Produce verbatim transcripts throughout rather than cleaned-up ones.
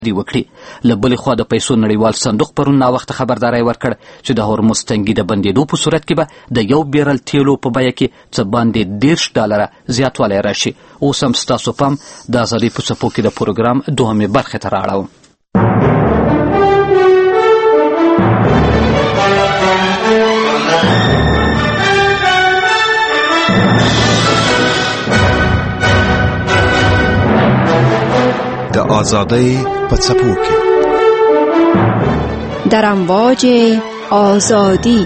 دی وکړي. له بلې خوا د پیسو نړیوال صندوق پرون ناوخته خبرداری ورکړ چې د هورمز تنګي د بندېدو په صورت کې به د یو بیرل تیلو په بیه کې څه باندې دېرش ډالره زیاتوالی راشي. اوس هم ستاسو پام د ازادۍ په څپو کې د پروګرام دوهمې برخې ته رااړوم. د آزادۍ په څپو کې در امواج آزادی.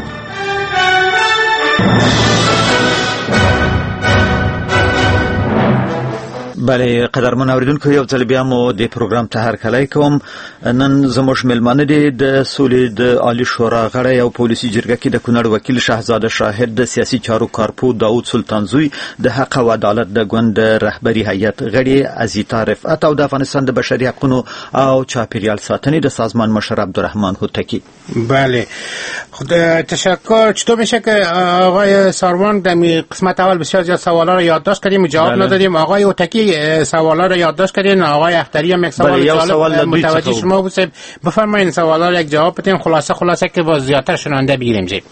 بله قدرمن اوریدونکو، یو ځل بیا مو د پروګرام ته هرکلی کوم. نن زموږ میلمانه دي د سولې د عالی شورا غړی او پولیسي جرګه کې د کونړ وکیل شهزاده شاهد، د سیاسي چارو کارپو داود سلطانزوی، د حق او عدالت د ګوند رهبري هیئت غړي ازیتا رفعت او د افغانستان د بشري حقوقو او چاپیریال ساتنې د سازمان مشر عبدالرحمن هوتکی. بله خدا تشکر. چطور میشه که آقای ساروان در قسمت اول بسیار زیاد سوالا رو یادداشت کردیم، جواب ندادیم. آقای هوتکی سوالا رو یادداشت کردین. آقای اختری هم یک سوال جالب متوجه شما بود. بفرمایید سوالا رو یک جواب بدین، خلاصه خلاصه که با زیادتر شنونده بگیریم. زی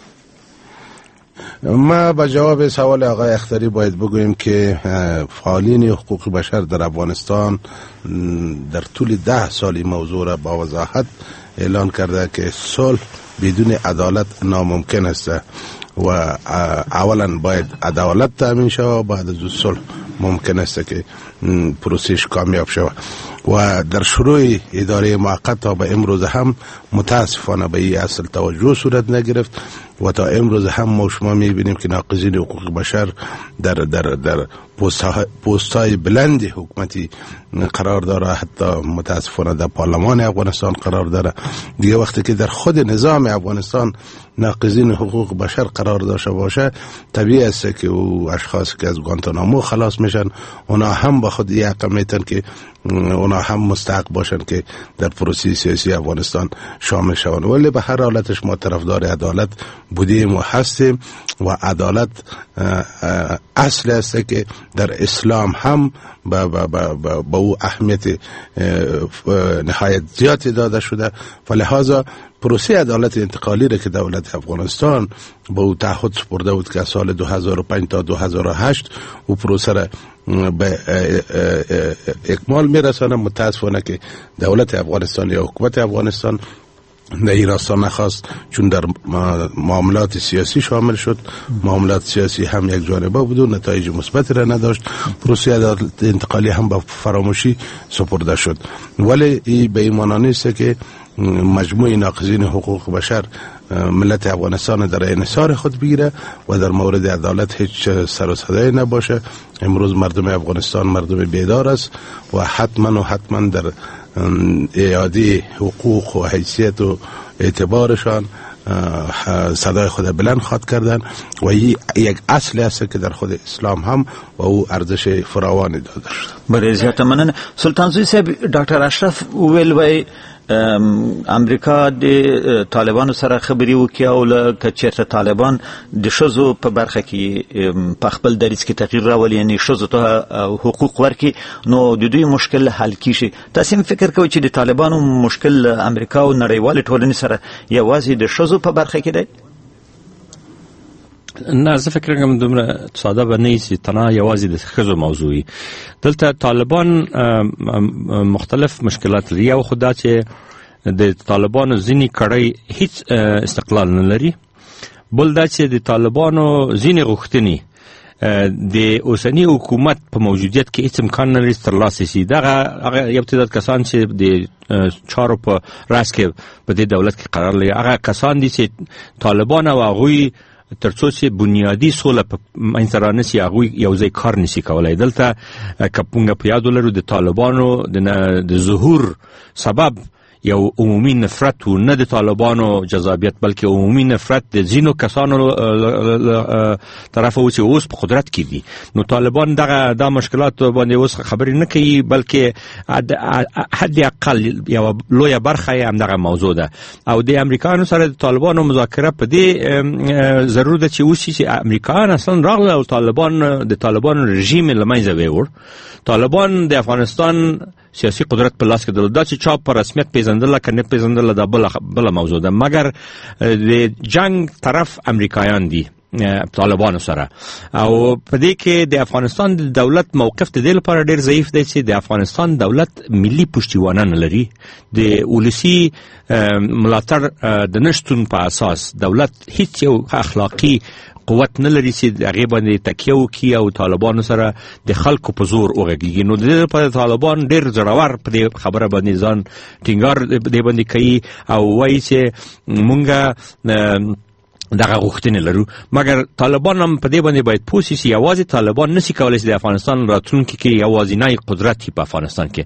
ما با جواب سوال آقای اختری باید بگوییم که فعالین حقوق بشر در افغانستان در طول ده سال موضوع را با وضاحت اعلان کرده که صلح بدون عدالت ناممکن است و اولا باید عدالت تامین شود، بعد از صلح ممکن است که پروسش کامیاب شود. و در شروع اداره موقت تا به امروز هم متاسفانه به این اصل توجه صورت نگرفت و تا امروز هم ما شما میبینیم که ناقضین حقوق بشر در در در پست‌های بلند حکومتی قرار داره، حتی متاسفانه در پارلمان افغانستان قرار داره. دیگه وقتی که در خود نظام افغانستان ناقضین حقوق بشر قرار داشته باشه، طبیعی است که او اشخاص که از گوانتانامو خلاص میشن اونا هم با خود یک حق میتن که اونا هم مستحق باشن که در پروسه سیاسی افغانستان شامل شوند. ولی به هر حالتش ما طرفدار عدالت بودیم و هستیم و عدالت اصل است که در اسلام هم با با با با, با او اهمیت نهایت زیادی داده شده. فلهذا پروسه عدالت انتقالی را که دولت افغانستان با او تعهد سپرده بود که سال دو هزار و پنج تا دو هزار و هشت او پروسه را به اکمال میرسانه، متاسفانه که دولت افغانستان یا حکومت افغانستان در این راستا نخواست، چون در معاملات سیاسی شامل شد. معاملات سیاسی هم یک جانبه بود و نتایج مثبت را نداشت. پروسه عدالت انتقالی هم با فراموشی سپرده شد. ولی این به این معنی نیست که مجموع ناقضین حقوق بشر ملت افغانستان در انحصار خود بگیره و در مورد عدالت هیچ سر و صدایی نباشه. امروز مردم افغانستان مردم بیدار است و حتما و حتما در اعاده حقوق و حیثیت و اعتبارشان صدای خود بلند خواد کردن و این یک اصل است که در خود اسلام هم و او ارزش فراوانی داده شده. بله زیاد مننه. سلطانزوی صاحب، ډاکټر اشرف ویل وای امریکا د طالبانو سره خبري وکړي او لکه چېرته طالبان د ښځو په برخه کې په خپل دریځ کې تغییر راولي، یعنې ښځو ته حقوق ورکړي، نو د دوی مشکل حل کیږي. تاسې هم فکر کوئ چې د طالبانو مشکل امریکا او نړیوالې ټولنې سره یوازې د ښځو په برخه کې دی؟ نه، زه فکر کوم دومره ساده به نه وي چې تنها یوازې د ښځو موضوع وي. دلته طالبان مختلف مشکلات لري. یو خو دا چې د طالبانو ځینې کړۍ هیڅ استقلال نه لري. بل دا چې د طالبانو ځینې غوښتنې د اوسني حکومت په موجودیت کې هیڅ امکان نه لري ترلاسه شي. دغه یو تعداد کسان چې د چارو په راس کې په دې دولت کې قرار لري، هغه کسان دي چې طالبان او هغوی ترڅو چې بنیادی سوله په منځ رانسي هغوی یو ځای کار نشي کولی. دلته که موږ په یاد ولرو د طالبانو د ظهور سبب یو عمومي نفرت و، نه د طالبانو جذابیت بلکې عمومي نفرت د ځینو کسانو طرفه و چې اوس په قدرت کې دي. نو طالبان دغه دا مشکلات باندې اوس خبرې نه کوي، بلکې حد اقل یو لویه برخه یې همدغه موضوع ده. او د امریکایانو سره د طالبانو مذاکره په دې ضرور ده چې وشي چې امریکایان اصلا راغله او طالبان د طالبانو رژیم له منځه ویوړ. طالبان د افغانستان سیاسي قدرت په لاس کې درلود. دا چې چا په رسمیت پیژندل کنه پیژندل دا بل بل موضوع ده، مګر د جنگ طرف امریکایان دي طالبانو سره، او په دې کې د افغانستان د دولت موقف د دې لپاره ډیر ضعیف دی چې د افغانستان دولت ملي پشتیوانه نه لري. د ولسی ملاتړ د نشټون په اساس دولت هیڅ یو اخلاقی قوت نه لري چې هغه باندې تکیه وکړي او طالبانو سره د خلکو په زور وغږیږي. نو د دې لپاره طالبان ډیر زړور په دې خبره باندې ځان ټینګار دې باندې کوي او وایي چې مونږه دغه غوښتنې لرو، مګر طالبان هم په دې باندې باید پوه شي چې یوازې طالبان نشي کولی چې د افغانستان راتلونکي کې یوازینی قدرت په افغانستان کې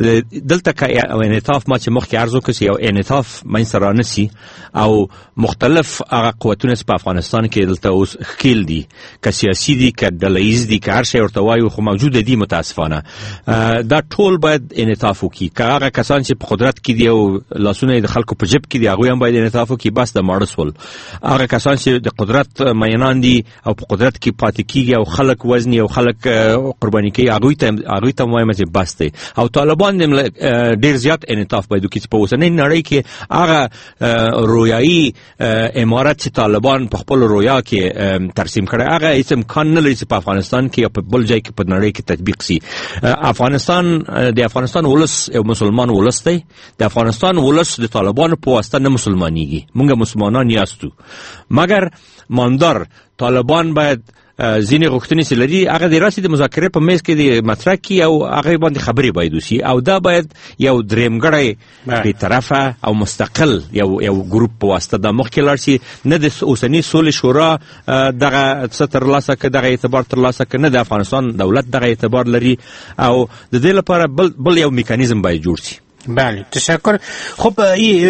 دلته که انعطاف ما چې مخکې عرض وکړ چې یو انعطاف منځته رانسي او مختلف هغه قوتونه په افغانستان کې دلته اوس ښکیل دي، که سیاسي دي که ډلهییز دي که هر شی ورته وایو خو موجوده دي متاسفانه. دا ټول باید انعطاف وکړي. که هغه کسان چې په قدرت کې دي او لاسونه یې د خلکو په جیب کې دي هغوی هم باید انعطاف وکړي. بس د ماړه سول هغه کسان چې د قدرت مینان دي او په قدرت کې پاتې کیږي او خلک وزنی او خلک قرباني کوي هغوی ته هغوی ته وایم چې بس دی. او طالبان ډیر زیات انعطاف باید وکړي چې په اوسنۍ نړۍ کې هغه رویایي امارت چې طالبان په خپل رویا کې ترسیم کړی هغه هیڅ امکان نه لري چې په افغانستان کې یا په بل ځای کې په نړۍ کې تطبیق شي. افغانستان د افغانستان ولس یو مسلمان ولس دی. د افغانستان ولس د طالبانو په واسطه نه مسلمانېږي. موږ مسلمانان یاستو، مګر ماندار طالبان باید ځینې غوښتنې چې لري هغه د راسي د مذاکرې په میز کې د مطرح کړي او هغه باندې خبرې باید وشي، او دا باید یو درېمګړی بې طرفه او مستقل یو یو ګروپ په واسطه د مخکې لاړ شي، نه د اوسني سولې شورا دغه څه ترلاسه کړي، دغه اعتبار ترلاسه کړي، نه د افغانستان دولت دغه اعتبار لري، او د دې لپاره بل بل یو میکانیزم باید جوړ شي. بله تشکر. خب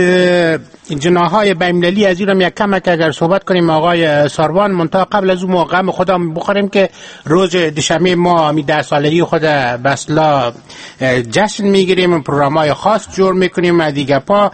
این جناح‌های بین‌المللی از این هم یک کمک اگر صحبت کنیم آقای ساروان، منتها قبل از اون موقع خودم بخوریم که روز دوشنبه ما می ده سالگی خود بسلا جشن میگیریم، پروگرام‌های خاص جور میکنیم از دیگه پا.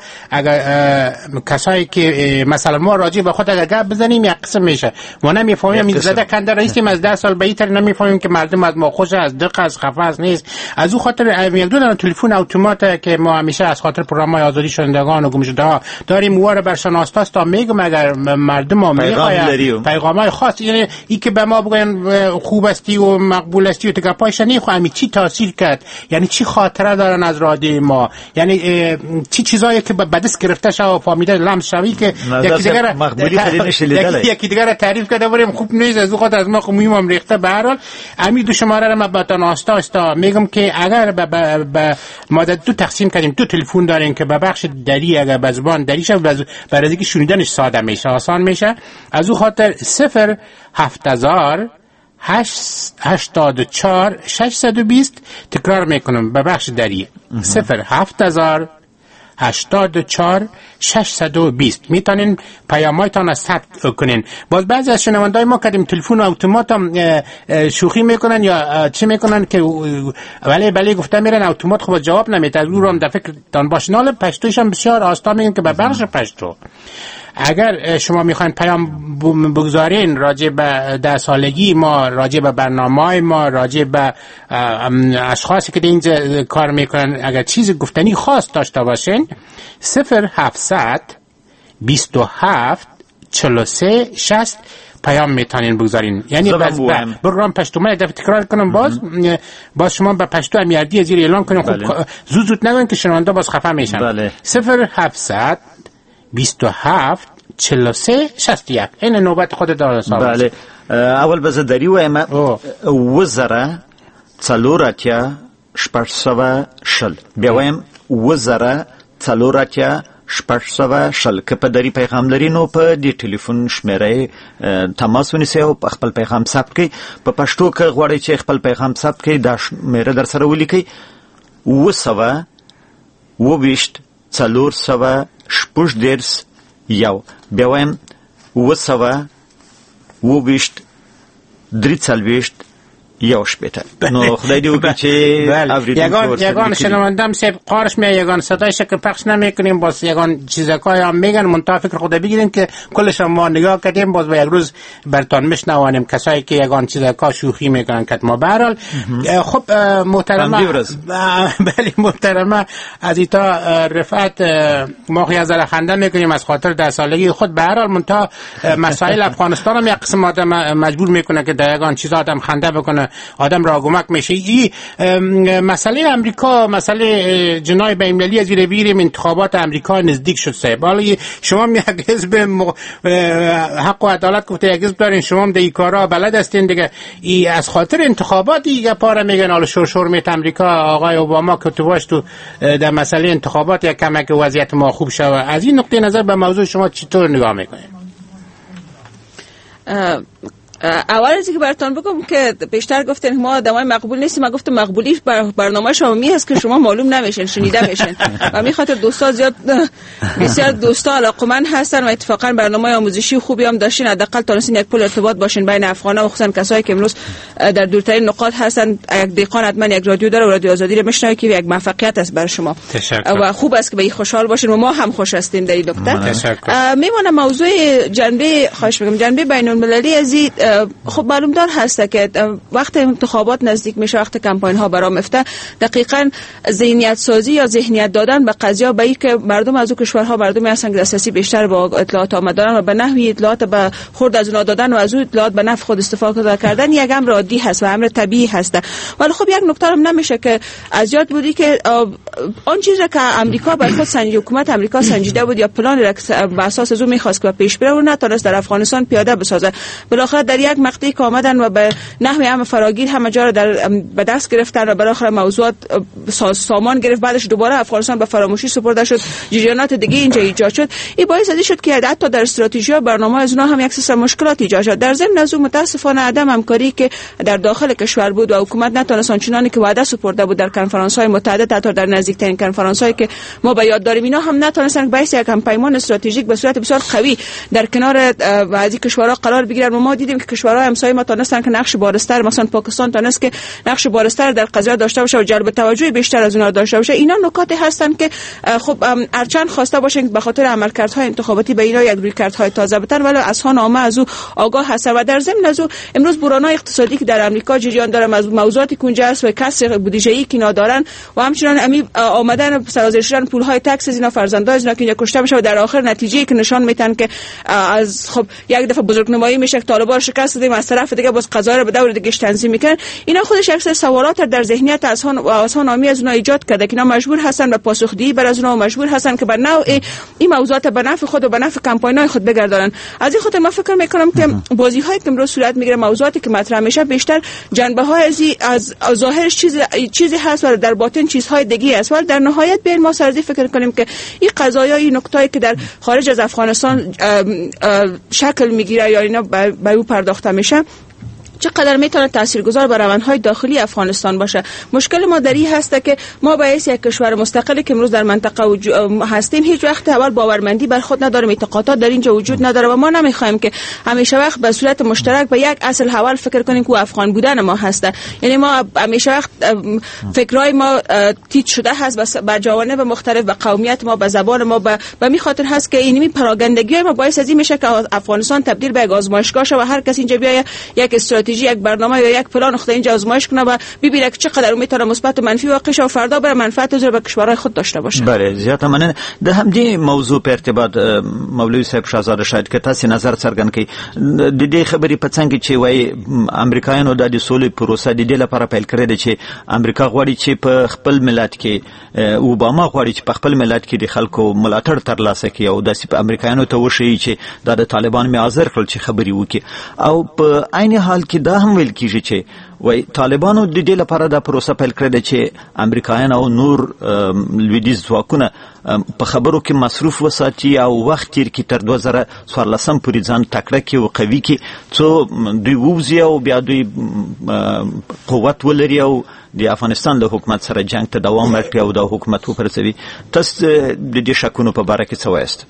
اگر کسایی که مثلا ما راجع به خود اگر گپ بزنیم یک قسم میشه ما نمیفهمیم، این زده کنده رئیسیم از ده سال به این طرح نمیفهمیم که مردم از ما خوش از دق از خفه است نیست. از اون خاطر یک دو دونه تلفن اتومات که ما همیشه از خاطر پروگرام‌های آزادی شنوندگان و گمشده‌ها داریم واره بر شناساست تا میگم اگر مردم ما میخواهند پیغام‌های خاص، یعنی این که به ما بگن خوب استی و مقبول استی و تگه پایش نمیخواهیم چی تاثیر کرد، یعنی چی خاطره دارن از رادیو ما، یعنی چی چیزایی که به دست گرفته شو و فهمیده لمس شوی که یکی دیگر مقبولی خیلی یکی دیگر تعریف کرده بریم خوب نیست از وقت از ما خمیم هم ریخته. به هر حال امید دو شماره را با تناستا است میگم که اگر به ما دو تقسیم کردیم، دو تلفن داریم که به بخش دری اگر به زبان دری شد برای اینکه شنیدنش ساده میشه آسان میشه، از اون خاطر صفر هفت هزار هشتاد و چهار ششصد و بیست تکرار میکنم به بخش دری صفر هفت هزار هشتاد و چهار ششصد و بیست میتونین پیامایتان از ثبت کنین. باز بعضی از شنوندای ما کردیم تلفن اتومات هم شوخی میکنن یا چی میکنن که ولی بله گفته میرن اتومات خب جواب نمیده، از اون در فکرتان باشین. حالا پشتوش هم بسیار آسان میگن که به بخش پشتو اگر شما میخواین پیام بگذارین راجع به ده سالگی ما، راجع به برنامه‌های ما، راجع به اشخاصی که اینجا کار میکنن، اگر چیز گفتنی خاص داشته باشین صفر هفتصد بیست و هفت چهل و سه شصت پیام میتونین بگذارین. یعنی باز برنامه پشتو من دفعه تکرار کنم باز باز شما به پشتو امیردی زیر اعلان کنین. خب زود زود نگن که شنونده باز خفه میشن. بله. صفر هفتصد بیست و هفت چهل و سه شصت و یک. این نوبت خود داره صاحب. بله. اول بذار دری وایم وزره څلوراتیا شپږ سوه شل بیا وایم وزره څلوراتیا شپږ سوه شل. که په دری پیغام لري نو په دې ټلیفون شمیره تماس ونیسئ او خپل پیغام ثبت کړئ. په پښتو کې غواړئ چې خپل پیغام ثبت کړئ دا شمیره در سره ولیکئ اوه سوه اوه ویشت څلور سوه شپږ دېرش یو. بیا وایم اوه سوه اوه ویشت درې څلوېښت یو شپیته. نو خدای دې وکړي چې یگان یگان شنوندم سب قارش می یگان صدایش که پخش نمیکنیم، باز یگان چیزایی هم میگن منتها فکر خود بگیرین که کلش ما نگاه کردیم، باز با یک روز برتون میشنوانیم کسایی که یگان چیزا شوخی میکنن که ما به هر حال خب محترمه بله محترمه از ایتا رفعت ما خیلی از خنده میکنیم از خاطر ده سالگی خود، به هر حال منتها مسائل افغانستان هم یک قسم آدم مجبور میکنه که در یگان چیزا آدم خنده بکنه، آدم را گمک میشه. این مسئله امریکا، مسئله جنای بین المللی از زیر بگیریم، انتخابات امریکا نزدیک شد صاحب. حالا شما یک حزب حق و عدالت گفته یک حزب دارین، شما هم در این کارا بلد هستین دیگه. ای از خاطر انتخابات دیگه پاره میگن حالا شور شور میت امریکا آقای اوباما که تو باش تو در مسئله انتخابات یک کمک وضعیت ما خوب شود. از این نقطه نظر به موضوع شما چطور نگاه میکنید؟ اول از اینکه براتون بگم که بیشتر گفتن ما آدمای مقبول نیستیم، ما گفتم مقبولی بر برنامه شما هست که شما معلوم نمیشین، شنیده میشین و می خاطر دوستا زیاد بسیار دوستا علاقمند هستن و اتفاقا برنامه آموزشی خوبی هم داشتین، حداقل تونستین یک پل ارتباط باشین بین افغانا و خصوصا کسایی که امروز در دورترین نقاط هستن. یک دیقان حتما یک رادیو داره و رادیو آزادی رو میشنوه که یک موفقیت است برای شما و خوب است که به این خوشحال باشین و ما هم خوش هستیم در این نکته. میمونه موضوع جنبه خواهش میگم جنبه بین المللی از خب معلوم دار هست که وقت انتخابات نزدیک میشه، وقت کمپاین ها برام افته، دقیقاً ذهنیت سازی یا ذهنیت دادن به قضیه به این که مردم از اون کشورها مردمی هستن که دسترسی بیشتر با اطلاعات آمدن و به نحوی اطلاعات به خورد از اونها دادن و از اون اطلاعات به نفع خود استفاده کردن یک امر عادی هست و امر طبیعی هست. ولی خب یک نکته هم نمیشه که از یاد بودی که آن چیزی که امریکا بر خود سنجید، حکومت امریکا سنجیده بود یا پلان را بر اساس از اون می‌خواست که پیش بره و نتونست در افغانستان پیاده بسازه، بالاخره در یک مقطعی که آمدن و به نحوی هم فراگیر همه جا را در به دست گرفتن و بالاخره موضوعات سامان گرفت، بعدش دوباره افغانستان به فراموشی سپرده شد، جریانات دیگه اینجا ایجاد شد. این باعث شد که حتی در استراتژی و برنامه از اونها هم یک سری مشکلات ایجاد شد. در ضمن از اون متاسفانه عدم همکاری که در داخل کشور بود و حکومت نتونست آنچنانی که وعده سپرده بود در کنفرانس‌های متعدد، حتی در نزدیکترین کنفرانس‌هایی که ما به یاد داریم اینا هم نتونستن به یک همپیمان استراتژیک به صورت بسیار قوی در کنار بعضی کشورها قرار بگیرن و ما دیدیم که کشورهای همسایه ما تونستن که نقش بارستر، مثلا پاکستان تونست که نقش بارستر در قضیه داشته باشه و جلب توجه بیشتر از اونها داشته باشه. اینا نکات هستن که خب ارچند خواسته باشن به خاطر عملکردهای انتخاباتی به اینا یک رویکردهای تازه بتن، ولی از ها نامه از او آگاه هست. و در ضمن از او امروز بحران‌های اقتصادی که در آمریکا جریان داره، از موضوعاتی که اونجا است و کسر بودجه‌ای که ندارن و همچنین امی آمدن سرازیر شدن پول‌های تکس از اینا فرزندای اینا که اینجا کشته میشه و در آخر نتیجه‌ای که نشان میدن که از خب یک دفعه بزرگنمایی میشه که طالبان شکست دادیم، از طرف دیگه باز قضا رو به دور دیگه تنظیم میکنن. اینا خودش یک سری سوالات در ذهنیت اذهان و اذهان عامی از اونها ایجاد کرده که اینا مجبور هستن به پاسخدهی بر از اونها، مجبور هستن که بر نوع این موضوعات به نفع خود و به نفع کمپاین‌های خود بگردانن. از این خاطر ما فکر میکنم که بازی‌هایی که امروز صورت میگیره، موضوعاتی که مطرح میشه بیشتر جنبه‌های از از ظاهرش چیز چیزی هست و در باطن چیزهای دیگه است. ولی در نهایت بیاین ما سرزی فکر کنیم که این قضایا، این نکتایی که در خارج از افغانستان شکل میگیره یا اینا به او پرداخته میشه چقدر میتونه تاثیرگذار بر روندهای داخلی افغانستان باشه. مشکل ما در این هست که ما به حیث یک کشور مستقلی که امروز در منطقه هستیم هیچ وقت اول باورمندی بر خود نداریم، اعتقادات در اینجا وجود نداره و ما نمیخوایم که همیشه وقت به صورت مشترک به یک اصل حول فکر کنیم که افغان بودن ما هسته. یعنی ما همیشه وقت فکرای ما تیت شده هست به جوانب مختلف، به قومیت ما، به زبان ما، به به می خاطر هست که اینمی پراگندگی ما باعث از این میشه که افغانستان تبدیل به یک آزمایشگاه شه و هر کس اینجا بیای یک استراتژی، یک برنامه یا یک پلان خود اینجا آزمایش کنه و ببینه که چقدر میتونه مثبت و منفی واقع شه و فردا بر منفعت از به کشورهای خود داشته باشه. بله، زیات مننه. د همدې موضوع په ارتباط مولوی صاحب شاهزاده شاید که تاسو نظر څرګند کړئ د دې خبرې په څنګه چې وایي امریکایانو د سولې پروسه د دې لپاره پیل کړې ده چې امریکا غواړي چې په خپل ملت کې اوباما غواړي چې په خپل ملت کې د خلکو ملاتړ ترلاسه کړي او داسې په امریکایانو ته وشي چې دا د طالبان معذر کړل چې خبري وکړي او په عین حال کې دا هم ویل کیږي چې وای طالبانو د دې لپاره دا پروسه پیل کړې ده چې امریکایان او نور لویدیز ځواکونه په خبرو کې مصروف وساتي او وخت تیر کې تر دوه زره څوارلسم پورې ځان تکړه کې او قوي کې څو دوی ووځي او بیا دوی قوت ولري او د افغانستان د حکومت سره جنگ ته دوام ورکړي او د حکومت وپرځوي. تاسو د دې شکونو په باره کې څه وایاست؟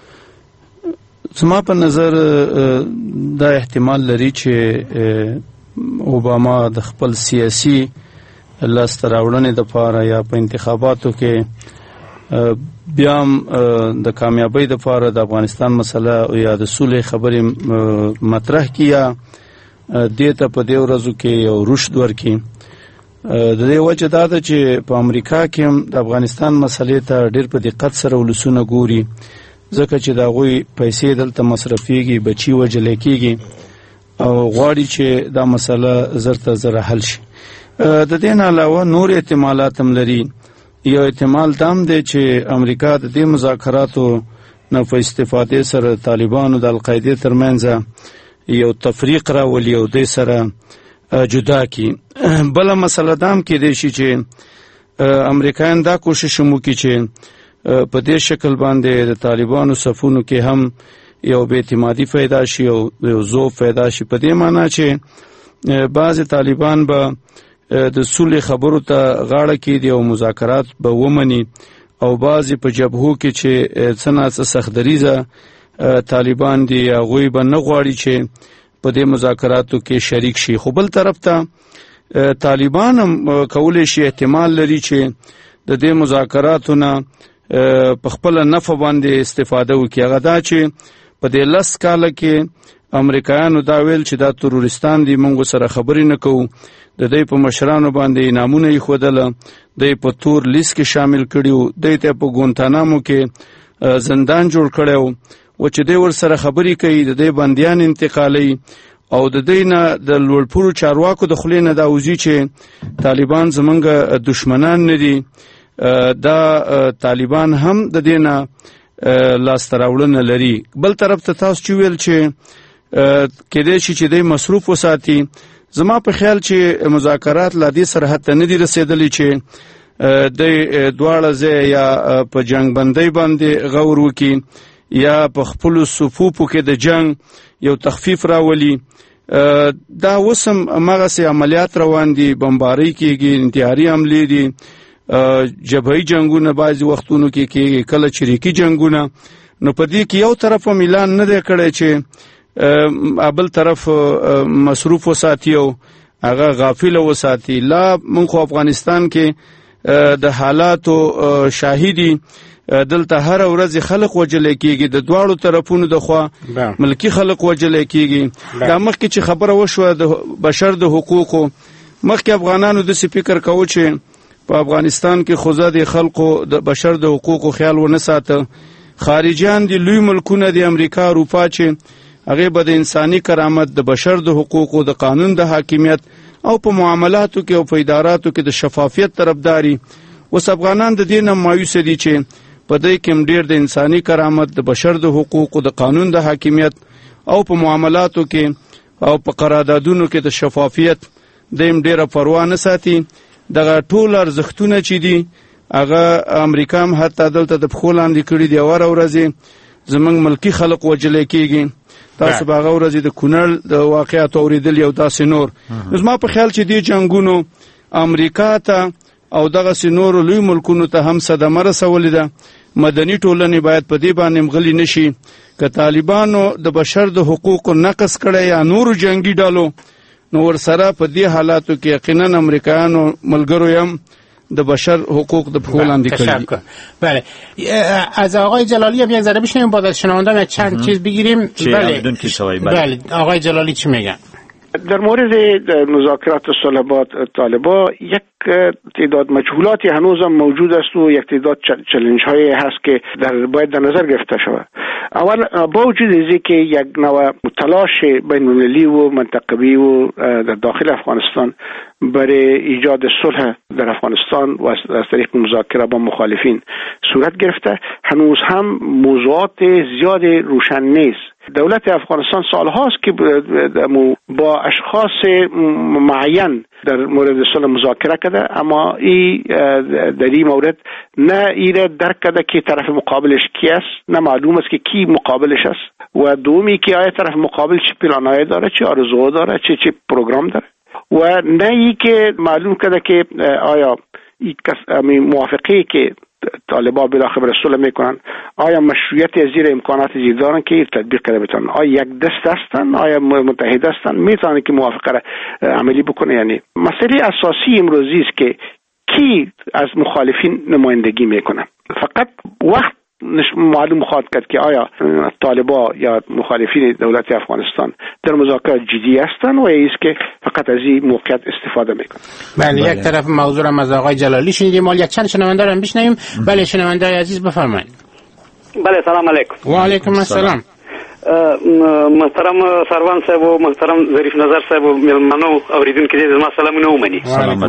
زما په نظر دا احتمال لري چې اوباما د خپل سیاسي لاسته راوړنې دپاره یا په انتخاباتو کې بیا هم د کامیابۍ دپاره د افغانستان مسله یا د سولې خبرې مطرح کړي یا دې ته په دې ورځو کې یو رشد ورکړي. د دې وجه دا ده چې په امریکا کې هم د افغانستان مسلې ته ډېر په دقت سره ولسونه ګوري، ځکه چې د هغوی پیسې دلته مصرفېږي، بچي وژلی کېږي او غواړي چې دا مسله زر تر زره حل شي. د دې نه علاوه نور احتمالات هم لري. یو احتمال دا هم دی چې امریکا د دې مذاکراتو نه په استفادې سره طالبانو د القاعدې ترمنځ یو تفریق راولي او دې سره جدا کی. بله مسله دا هم کېدی شي چې امریکایان دا کوشش هم وکړي چې په دې شکل باندې د طالبانو صفونو کې هم یو بې اعتمادي پیدا شي او یو ضعف پیدا شي، په دې معنا چې بعضې طالبان به د صلح خبرو ته غاړه کېږدي او مذاکرات به ومني او بعضې په جبهو کې چې څه ناڅه سختدریزه طالبان دي هغوی به نه غواړي چې په دې مذاکراتو کې شریک شي. خو بل طرف ته طالبان هم کولی شي احتمال لري چې د دې مذاکراتو نه په خپله نفع باندې استفاده وکړي. هغه دا چې په دې لس کاله کې امریکایانو دا ویل چې دا ترورستان دي، موږ سره خبرې نه کوو، د دوی په مشرانو باندې انعامونه یې ښودله، دوی په تور لیست کې شامل کړي وو، دوی ته په ګونتانامو کې زندان جوړ کړی و و چې دوی ورسره خبرې کوي، د دوی بندیان انتقالوي او د دوی نه د لوړپوړو چارواکو د خولې نه دا وځي چې طالبان زمونږ دشمنان نه دي. دا طالبان هم د دې نه لاسته راوړنه لري. بل طرف ته تاسو چې ویل چې کېدای شي چې دوی مصروف وساتي، زما په خیال چې مذاکرات لا دې سرحد ته نه دي رسېدلي چې دوی دواړه ځای یا په جنګ بندۍ باندې غور وکړي یا په خپلو صفوفو کې د جنگ یو تخفیف راولي. دا اوس هم همغسې عملیات روان دي، بمبارۍ کېږي، انتحاري حملې دي، جبهي جنګونه بعضې وختونو کې کېږي، کله چریکي جنګونه. نو په دې کې یو طرف هم اعلان نه دی کړی چې بل طرف مصروف وساتي او هغه غافله وساتي. لا موږ خو افغانستان کې د حالاتو شاهدي، دلته هر ورځ خلق وجلی کېږي، د دواړو طرفونو د خوا ملکی خلق وجلی کېږي. دا مخکې چې خبره وشوه د بشر د حقوقو، مخکې افغانانو داسې فکر کوو چې په افغانستان کې خو د خلقو د بشر د حقوقو خیال ونه ساته. خارجیان دي، لوی ملکونه دي، امریکا، اروپا، چې هغې به د انساني کرامت، د بشر د حقوقو، د قانون د حاکمیت او په معاملاتو کې او په اداراتو کې د شفافیت طرفداري. اوس افغانان د دې نه مایوسه دي چې په دې کې هم ډېر د انساني کرامت، د بشر د حقوقو، د قانون د حاکمیت او په معاملاتو کې او په قراردادونو کې د شفافیت د هم ډېره پروا نه ساتي. دغه ټول ارزښتونه چې دي هغه امریکا هم حتی دلته د پښو لاندې کړي دي. هره ورځ زموږ ملکي خلق وجلی کېږي. تاسو به هغه ورځې د کونړ د واقعاتو اورېدلي او داسې نور. نو زما په خیال چې دې جنګونو امریکا ته او دغسې نورو لوی ملکونو ته هم صدمه رسولې ده. مدني ټولنې باید په دې باندې غلي نشي. که طالبانو د بشر د حقوقو نقض کړی یا نورو جنگي ډالو، نو ورسره په دې حالاتو کې یقینا امریکایانو ملګرو هم د بشر حقوق د پښو لاندې کړي. بله، از آقای جلالی هم یک ذره بشنویم، بعد از شنونده چند چیز بگیریم. بله بله آقای جلالی چی میگن؟ در مورد مذاکرات صلح با طالبان یک تعداد مجهولاتی هنوز هم موجود است و یک تعداد چالش هایی هست که در باید در نظر گرفته شود. اول با وجود اینکه که یک نوع تلاش بین المللی و منطقوی و در داخل افغانستان برای ایجاد صلح در افغانستان و از طریق مذاکره با مخالفین صورت گرفته، هنوز هم موضوعات زیاد روشن نیست. دولت افغانستان سالهاست که با اشخاص معین در مورد صلح مذاکره کرده، اما ای در این مورد نه ایره درک کرده که طرف مقابلش کی است، نه معلوم است که کی مقابلش است و دومی که آیا طرف مقابل چه پلانایی داره، چه آرزو داره، چه چه پروگرام داره و نه ای که معلوم کرده که آیا این موافقه که طالبان بالاخره صلح میکنن آیا مشروعیت زیر امکانات زیر دارن که تطبیق کرده بتونن؟ آیا یک دست هستن؟ آیا متحد هستن؟ میتونن که موافقه را عملی بکنه؟ یعنی مسئله اساسی امروزی است که کی از مخالفین نمایندگی میکنه. فقط وقت معلوم خواهد کرد که آیا طالبان یا مخالفین دولت افغانستان در مذاکرات جدی هستند و ایست که فقط از این موقعیت استفاده میکنند. بله، یک طرف موضوع را از آقای جلالی شنیدیم، مال یک چند شنونده را هم بشنویم. بله شنونده عزیز بفرمایید. بله سلام علیکم. و علیکم السلام. محترم سروان صاحب و محترم ظریف نظر صاحب و ملمنو اوریدونکو دې زما سلامونه ومني.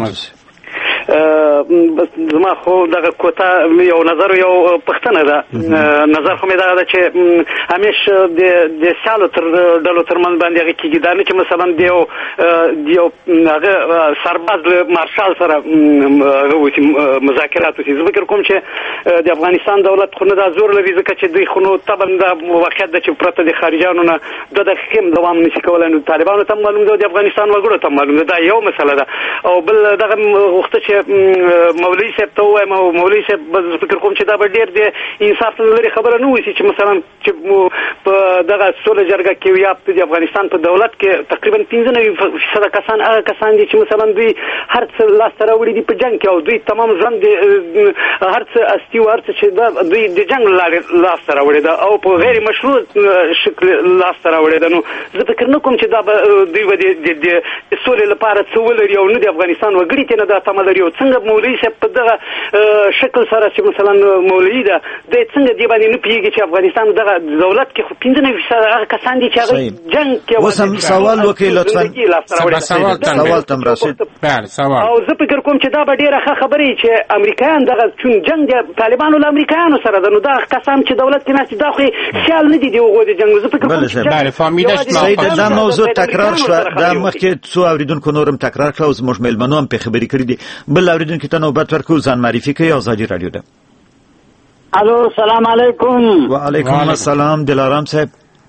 زما خو دغه کوتا یو نظر یو پښتنه ده. نظر خو مې دا ده چې همیش د د سالو تر ډلو ترمن باندې هغه کېږي دا نه چې مثلا د یو یو هغه سرباز له مارشال سره هغه وشي مذاکرات وشي. زه فکر کوم چې د افغانستان دولت خو نه دا زور لري ځکه چې دوی خو نو طبعا دا واقعیت ده چې پرته د خارجیانو نه د دقیقې دوام نشي کولی. نو طالبانو ته معلوم ده، د افغانستان وګړو ته معلوم ده. دا یو مسله ده. او بل دغه وخت چې مولوي صاحب ته وایم او مولوي صاحب فکر کوم چې دا به ډېر د انصاف لري خبره نه وي چې مثلا چې په دغه سوله جرګه کې یا د افغانستان په دولت کې تقریبا پنځه نوي فیصده کسان هغه کسان دي چې مثلا دوی هر څه لاسته راوړي دي په جنګ کې او دوی تمام ژوند هر څه استي او هر څه چې دوی د جنګ لاسته راوړي ده او په غیر مشروع شکل لاسته راوړي ده. نو زه فکر نه کوم چې دا به دوی به د سولې لپاره څه ولري او نه د افغانستان وګړي ته نه دا تمه لري. او څنګه مولوي صاحب په دغه شکل سره چې مثلا مولوي ده د څنګه دی باندې نه پیږي چې افغانستان دغه دولت کې خو پنځه نوي هغه کسان دي چې هغه جنگ کې وسم سوال وکړي لطفا. سوال تم راشد. بله سوال. او زه فکر کوم چې دا به ډیره ښه خبره وي چې امریکایان دغه چون جنگ د طالبانو له امریکایانو سره ده. نو دا کسان چې دولت کې ناست دا خو سیال نه دي د هغو د جنګ. زه فکر کوم چې بله فامیلش دا موضوع تکرار شو. دا مخکې څو اوریدونکو نورم تکرار کړه او زموږ میلمنو هم په خبرې کړې دي. بل اوریدونکو ته نوبت ورکړو ځان معرفي کوي. آزادي رادیو ده. الو سلام علیکم. و علیکم السلام دلارام صاحب.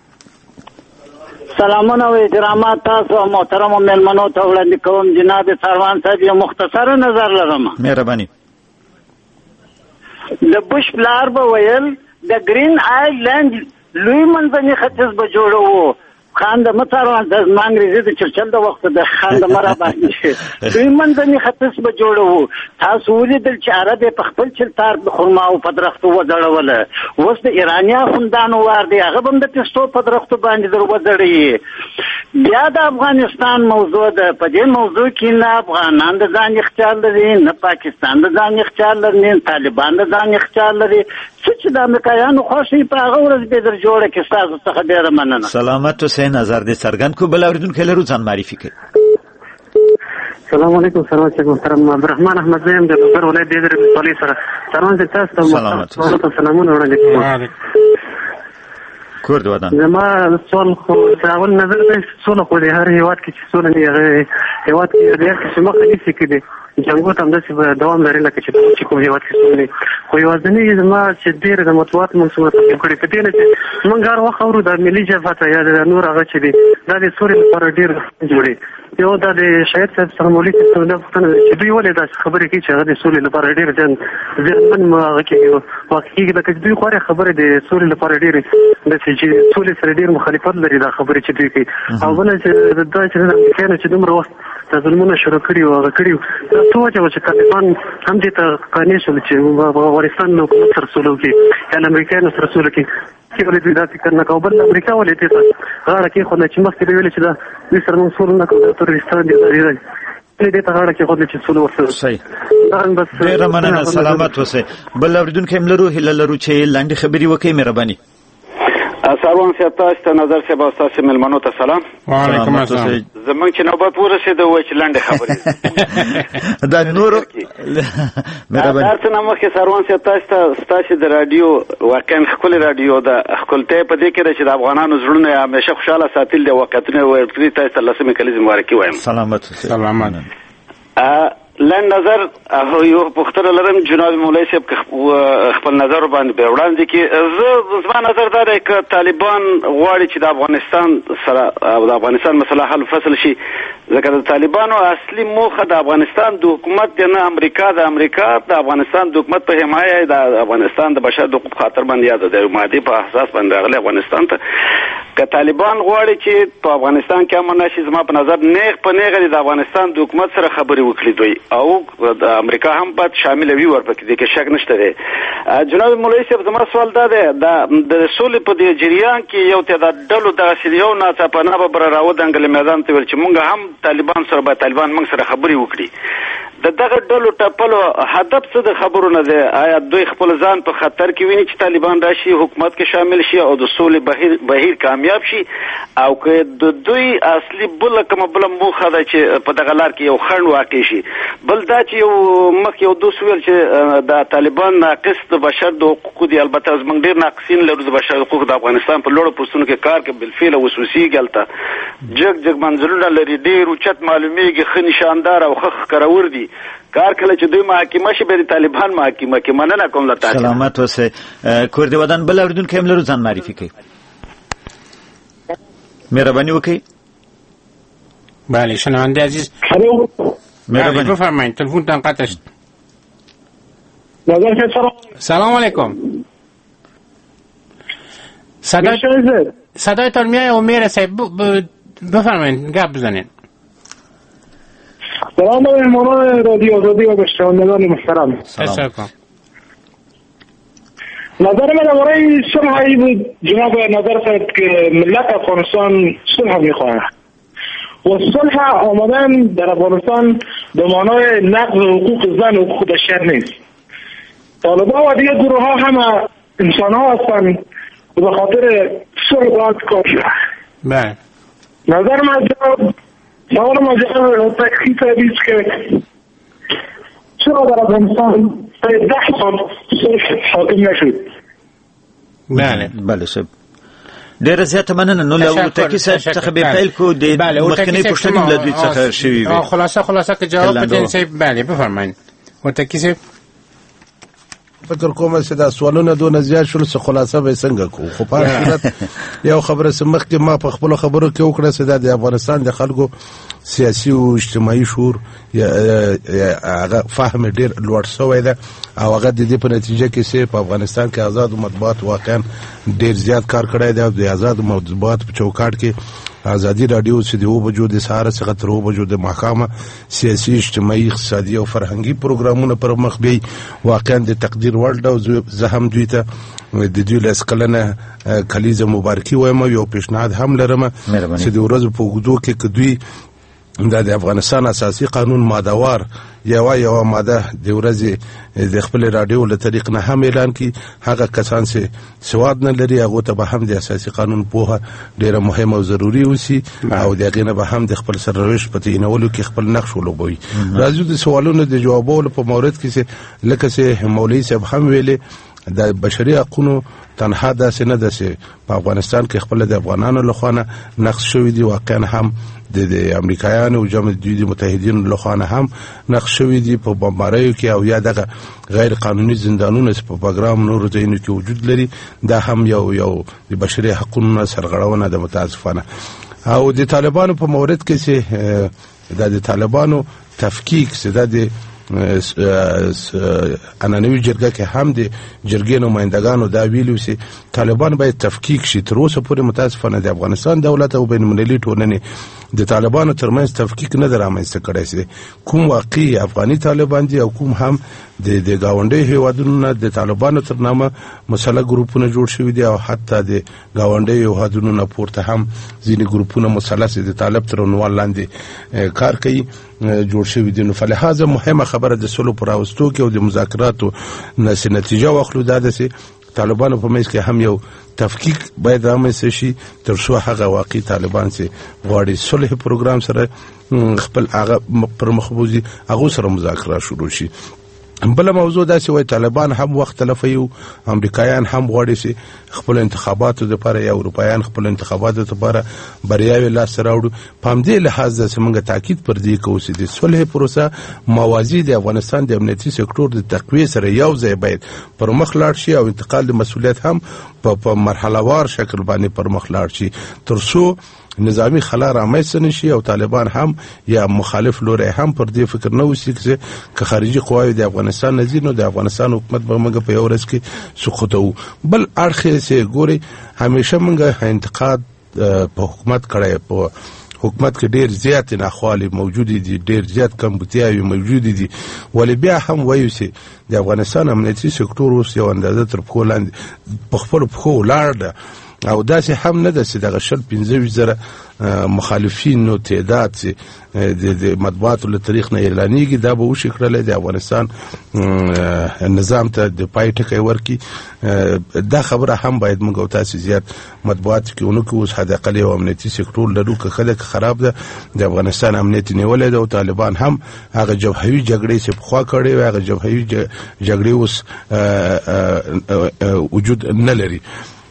سلامونه او احترامات تاسو او محترم میلمنو ته وړاندې کوم. جناب سروان صاحب یو مختصر نظر لرم. مهرباني. د بوش پلار به ویل د گرین آیلند لوی منځني ختیځ به جوړو. خان د متروان د انګریزي د چرچل د وخت د خان د مرا باندې دوی منځني ختیځ به جوړو. تاسو ولیدل چې عرب په خپل چلتار د خرما او پدرختو وځړول. اوس د ایرانیا خوندانو وار دی هغه هم د پښتو پدرختو باندې در وځړي. بیا د افغانستان موضوع ده. په دې موضوع کې نه افغانان د ځان اختیار لري نه پاکستان د ځان اختیار لري نه طالبان د ځان اختیار لري. څه چې د امریکایانو خوښي په هغه ورځ به در جوړه کې تاسو څخه ډیره مننه. سلامت اوسئ. نظر دې څرګند کو. بل اوریدونکو لرو ځان معرفي کړئ. السلام علیکم. سلام علیکم محترم عبدالرحمن احمد زیم د بغیر ولایت د ادارې مسؤلیت سره سلام دې تاسو ته سلامونه وړاندې کوم. کور دو ودان زما سوال خو اول نظر دی سوله خو د هر هیواد کې چې سوله نه هغه هیواد کې ډېر چې مخه نیسي کې دي جنګو ته همداسې به دوام لري لکه چې کوم هیواد کې سوله خو یوازینی زما چې ډېر د مطبوعات منصوبه تقدیم کړې په دې نه چې موږ هر وخت اورو د ملي جبهه ته یا د نور هغه چې دي دا د سولې لپاره ډېر جوړي. یو دا د شاهد صاحب سره مولوي صاحب دا پوښتنه چې دوی ولې دا خبرې کوي چې هغه د سولې لپاره ډېر ځان ځان هغه کې واقعي لکه دوی خو خبرې د سولې لپاره ډېر د چې سولې سره ډېر مخالفت لري دا خبرې چې دوی کوي. او بل چې دا چې د امریکایانو چې دومره وخت د ظلمونه شروع کړي او هغه کړي دا څه وجه وه چې طالبان هم دې ته قانع شول چې افغانستان له حکومت سره سوله وکړي یا له امریکایانو سره سوله وکړي. چې ولې دوی دا فکر نه کوي. بل امریکا ولې دې ته غاړه کېښوده چې مخکې دوی ویلې چې دا دوی سره موږ سوله نه کوو دا تروریستان دي دې ته غاړه کېښوده چې سوله ورسره. صحیح. ډېره مننه. سلامت اوسئ. بل اورېدونکی هم لرو هیله لرو چې لنډې خبرې وکړئ. مهرباني. سروان صاحب تاسو ته نظر صاحب او تاسو ملمنو ته سلام. وعلیکم السلام. زمونږ چې نوبت ورسېده وای چې لنډې خبرې دا نور مهرباني. تاسو نه مخکې سروان صاحب تاسو ته تاسو د رادیو واقعا خپل رادیو د خپلته په دې کې چې د افغانانو زړونه همیشه خوشاله ساتل دي وختونه ورکړي. تاسو ته لسمه کلیزه مبارکي وایم. سلامت. سلامت. لنډ نظر او یو پوښتنه لرم جناب مولوي صاحب خپل نظر باندې به وړاندې کړي. زه زما نظر دا دی که طالبان غواړي چې د افغانستان سره او د افغانستان مسله حل فصل شي، ځکه د طالبانو اصلي موخه د افغانستان د حکومت دی، نه امریکا. د امریکا د افغانستان د حکومت په حمایه د افغانستان د بشر د حقوق خاطر باندې یا د مادي په اساس باندې راغلي افغانستان ته. که طالبان غواړي چې په افغانستان کې امن نشي، زما په نظر نیغ په نیغه د افغانستان د حکومت سره خبرې وکړي دوی، او د امریکا هم باید شامل وي ورپکې، دې کې شک نشته دی. جناب مولوي صاحب زما سوال دا دی، د سولې په دې جریان کې یو تعداد ډلو دغسې یو ناڅاپانه به بره راودنګلې میدان ته ویل چې مونږ هم طالبان سره باید طالبان موږ سره خبرې وکړي. د دغه ډلو ټپلو هدف څه د خبرو نه دی؟ آیا دوی خپل ځان په خطر کې ویني چې طالبان راشي حکومت کې شامل شي او د سولې بهیر بهیر کامیاب شي، او که د دوی اصلي بله کومه بله موخه ده چې په دغه لار کې یو خنډ واقع شي؟ بل دا چې یو مخ یو دوست ویل چې د طالبان ناقص د بشر د حقوقو دي. البته زموږ ډېر ناقصین لرو د بشر د حقوقو د افغانستان په لوړو پوستونو کې کار کوي، بالفعل وسوسېږي هلته جګ جګ منزلونه لري، ډېر اوچت معلومېږي، ښه نشاندار او ښه ښکرور دي. کار کله چې دوی محاکمه شي به د طالبان محاکمه کې. مننه کوم له تاسو. سلامت اوسئ. کور د ودان بل اورېدونکی هم لرو، ځان معرفي کړئ. مهرباني وکړئ. بله شنونده عزیز مهرباني بفرمایید، تلفنتان قطع شد. سلام علیکم. صدای صدایتان میای و میرسه، بفرمایید گپ بزنید. سلام به مهمانان رادیو آزادی و به شنوندگان محترم. تشکر. نظر من درباره صلح ای بود جناب نظر صاحب که ملت افغانستان صلح میخواهد و صلح آمدن در افغانستان به معنای نقض حقوق زن و حقوق بشر نیست. طالبان و دیگر گروه ها همه انسان ها هستند و به خاطر صلح باید کار شد. بله. نظر من جناب سوال ما جناب تحقیق است که چرا در افغانستان ده سال صلح حاکم نشد؟ بله بله صاحب ډیره زیاته مننه. نو له اوتاکي صاحب څخه به پیل کو د مخکنی پوښتنې له دوی څخه شوي وي. خلاصه خلاصه که جواب بدین صاحب. بله بفرمایید. اوتاکي صاحب فکر کوم چې دا سوالونه دونه زیات شول چې خلاصه به څنګه کوو، خو په صورت یو خبره سمخ کې ما په خپل خبرو کې وکړه چې د افغانستان د خلکو سیاسي او اجتماعي شعور یا هغه فهم ډیر لوړ شوی ده، او هغه د دې په نتیجه کې چې په افغانستان کې آزاد مطبوعات واقعا ډیر زیات کار کړی دی. د آزاد مطبوعات په چوکاټ کې آزادی رادیو چې د او بجو د سهار څخه تر او بجو د محکمه سیاسي اجتماعي اقتصادي او فرهنګي پروګرامونه پر مخ بي واقعا د تقدیر وړ او زه هم دوی ته د دوی لاس کلنه کلیزه مبارکي وایم. یو پیشنهاد هم لرم چې د ورځې په اوږدو کې که دوی د افغانستان اساسي قانون مادهوار یو یو ماده د ورځې د خپل رادیو له طریق نه هم اعلان کی، هغه کسان چې سواد نه لري هغه ته به هم د اساسي قانون پوهه ډیره مهمه او ضروری وسی، او دغه نه به هم د خپل سرنوشت په تینولو کې خپل نقش ولوبوي. راځو د سوالونو د جوابولو په مورد کې چې لکه چې مولوي صاحب هم ویلي د بشري حقوقو تنها داسې نه ده چې په افغانستان کې خپل د افغانانو لخوا نه نقض شوي دي، واقعا هم د امریکایانو او جمع د متحدینو لخوا نه هم نقض شوي دي په بمباریو کې، او یا دغه غیر قانوني زندانونه په پروګرام نور ځایونو کې وجود لري. دا هم یو یو د بشري حقوقو سرغړونه ده متاسفانه. او د طالبانو په مورد کې چې د طالبانو تفکیک چې د انانوي جرګه کې هم د جرګې نمائندگانو دا ویلو چې طالبان باید تفکیک شي. تر اوسه پورې متاسفانه د افغانستان دولت او بین المللي ټولنې د طالبانو ترمنځ تفکیک نه درامنځته کړی چې کوم واقعي افغاني طالبان دي او کوم هم د د گاونډي هیوادونو نه د طالبانو تر نامه مسله ګروپونه جوړ شوي دي، او حتی د گاونډي هیوادونو نه پورته هم ځینې ګروپونه مسله چې د طالب تر عنوان لاندې کار کوي جوړ شوي دي. نو فلهذا مهمه خبره د سولو پر راوستو کې او د مذاکراتو نتیجه واخلو دا ده چې طالبانو په منځ کې هم یو تفکیک باید رامنځته شي، تر څو هغه واقعي طالبان چې غواړي صلح پروګرام سره خپل هغه پر مخ بوزي هغه سره مذاکره شروع شي. بل موضوع داسې وای طالبان هم وخت تلفوي او امریکایان هم غواړي چې خپل انتخاباتو لپاره یا اروپایان خپل انتخاباتو لپاره بریاوي لاس راوړو. په همدې لحاظ چې موږ تاکید پر دې کوو چې د صلح پروسه موازی د افغانستان د امنیتي سکتور د تقویې سره یو ځای باید پر مخ لاړ شي او انتقال د مسؤلیت هم په مرحله وار شکل باندې پر مخ لاړ شي ترڅو نظامی خلا رامنځته نشي او طالبان هم یا مخالف لوري هم پر دې فکر نه وسی چې که خارجي قواوی د افغانستان نظیر نو د افغانستان حکومت به موږ په یو ورځ کې سقوطو. بل اړخ سه ګوري همیشه موږ انتقاد په حکومت کړای په حکومت کې ډیر زیات ناخوالي موجود دي ډیر زیات کمبودیاوي موجود دي ولې بیا هم وایو چې د افغانستان امنیتي سکتور اوس یو اندازه تر کولاند په خپل په لاړ او داسې هم نه ده چې دغه شل پنځه ویشت زره مخالفینو تعداد چې د مطبوعاتو له طریق نه اعلانېږي دا به وشي کړلی د افغانستان نظام ته د پای ټکی ورکړي. دا خبره هم باید موږ او تاسې زیات مطبوعاتو کې ونه کړو. اوس حداقل یو امنیتي سکتور لرو که ښه ده که خراب ده د افغانستان امنیت نیولی ده او طالبان هم هغه جبهوي جګړې چې پخوا کړې وې هغه جبهوي جګړې اوس وجود نه لري.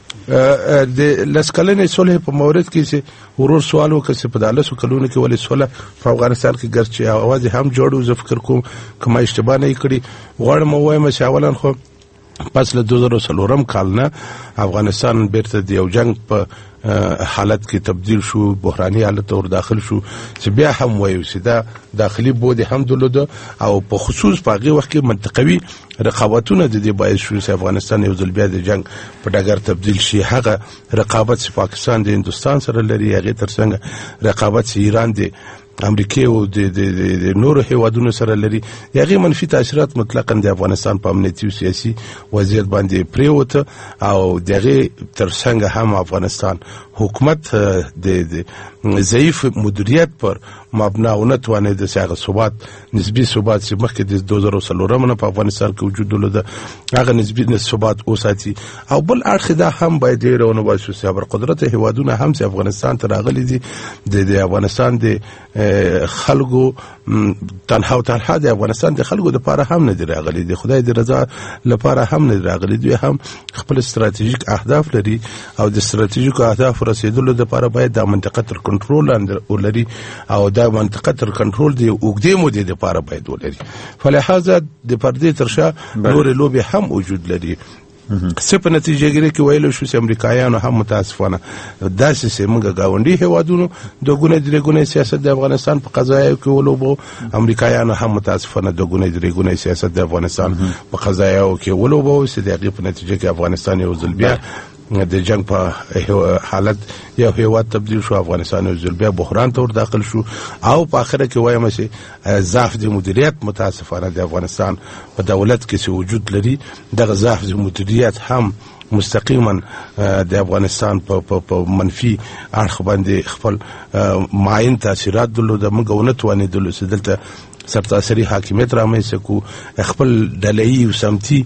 د لسکلنې صلح په مورد کې چې ورور سوال وکړ چې په دالسو کلونو کې ولې صلح په افغانستان کې ګرځي اواز هم جوړو زه فکر کوم کومه اشتباه نه کړی غواړم وایم چې اولا خو پس له دوه زره څلورم کال نه افغانستان بیرته د یو جنگ په حالت کې تبدیل شو بحراني حالت ور داخل شو چې بیا هم وایو چې دا داخلي بود هم درلوده او په خصوص په هغه وخت کې منطقوي رقابتونه د دې باعث شو چې افغانستان یو ځل بیا د جنگ په ډګر تبدیل شي. هغه رقابت چې پاکستان د هندستان سره لري هغه ترڅنګ رقابت چې ایران د امریکای او د نورو هیوادونو سره لري هغه منفي تاثیرات مطلقاً د افغانستان په امنیتي او سیاسي وضعیت باندې پریوته او دغه ترڅنګ هم افغانستان حکومت د ضعیف مدیریت پر مبناونه توانه د سیاق ثبات نسبی ثبات چې مخکې د دوه زره څلورم نه په افغانستان کې وجود درلوده هغه نسبی ثبات اوساتي او بل اړخ دا هم باید ډیرونه واسو صبر قدرت هیوادونه هم چې افغانستان ته راغلي دي د افغانستان د خلکو تنها تنها د افغانستان د خلکو لپاره هم نه دی راغلي د خدای د رضا لپاره هم نه راغلي دوی هم خپل استراتیژیک اهداف لري او د استراتیژیک اهداف رسیدلو لپاره باید د منطقه تر کنټرول لاندې ولري او د منطقه تر کنټرول دی اوګدې مو دي لپاره باید ولري. فلهذا د پردې ترشا نور لوبي هم وجود لري. څه په نتیجه کې کې ویل شو چې امریکایانو هم متاسفانه داسې چې موږ گاونډي هیوادونو دوګونه درېګونه سیاست د افغانستان په قضایا کې ولوبو امریکایانو هم متاسفانه دوګونه درېګونه سیاست د افغانستان په قضایا کې ولوبو چې دغه په نتیجه کې افغانستان یو ځل بیا د جنگ په حالت یو هیواد تبدیل شو افغانستان یو ځل بیا بحران ته ور داخل شو او په اخره کې وایم چې ضعف د مدیریت متاسفانه د افغانستان په دولت کې چې وجود لري دغه ضعف د مدیریت هم مستقیما د افغانستان په منفي اړخ باندې خپل معین تاثیرات درلوده. موږ ونه توانېدلو چې دلته سرتاسري حاکمیت رامنځته کو خپل ډله‌ای او سمتي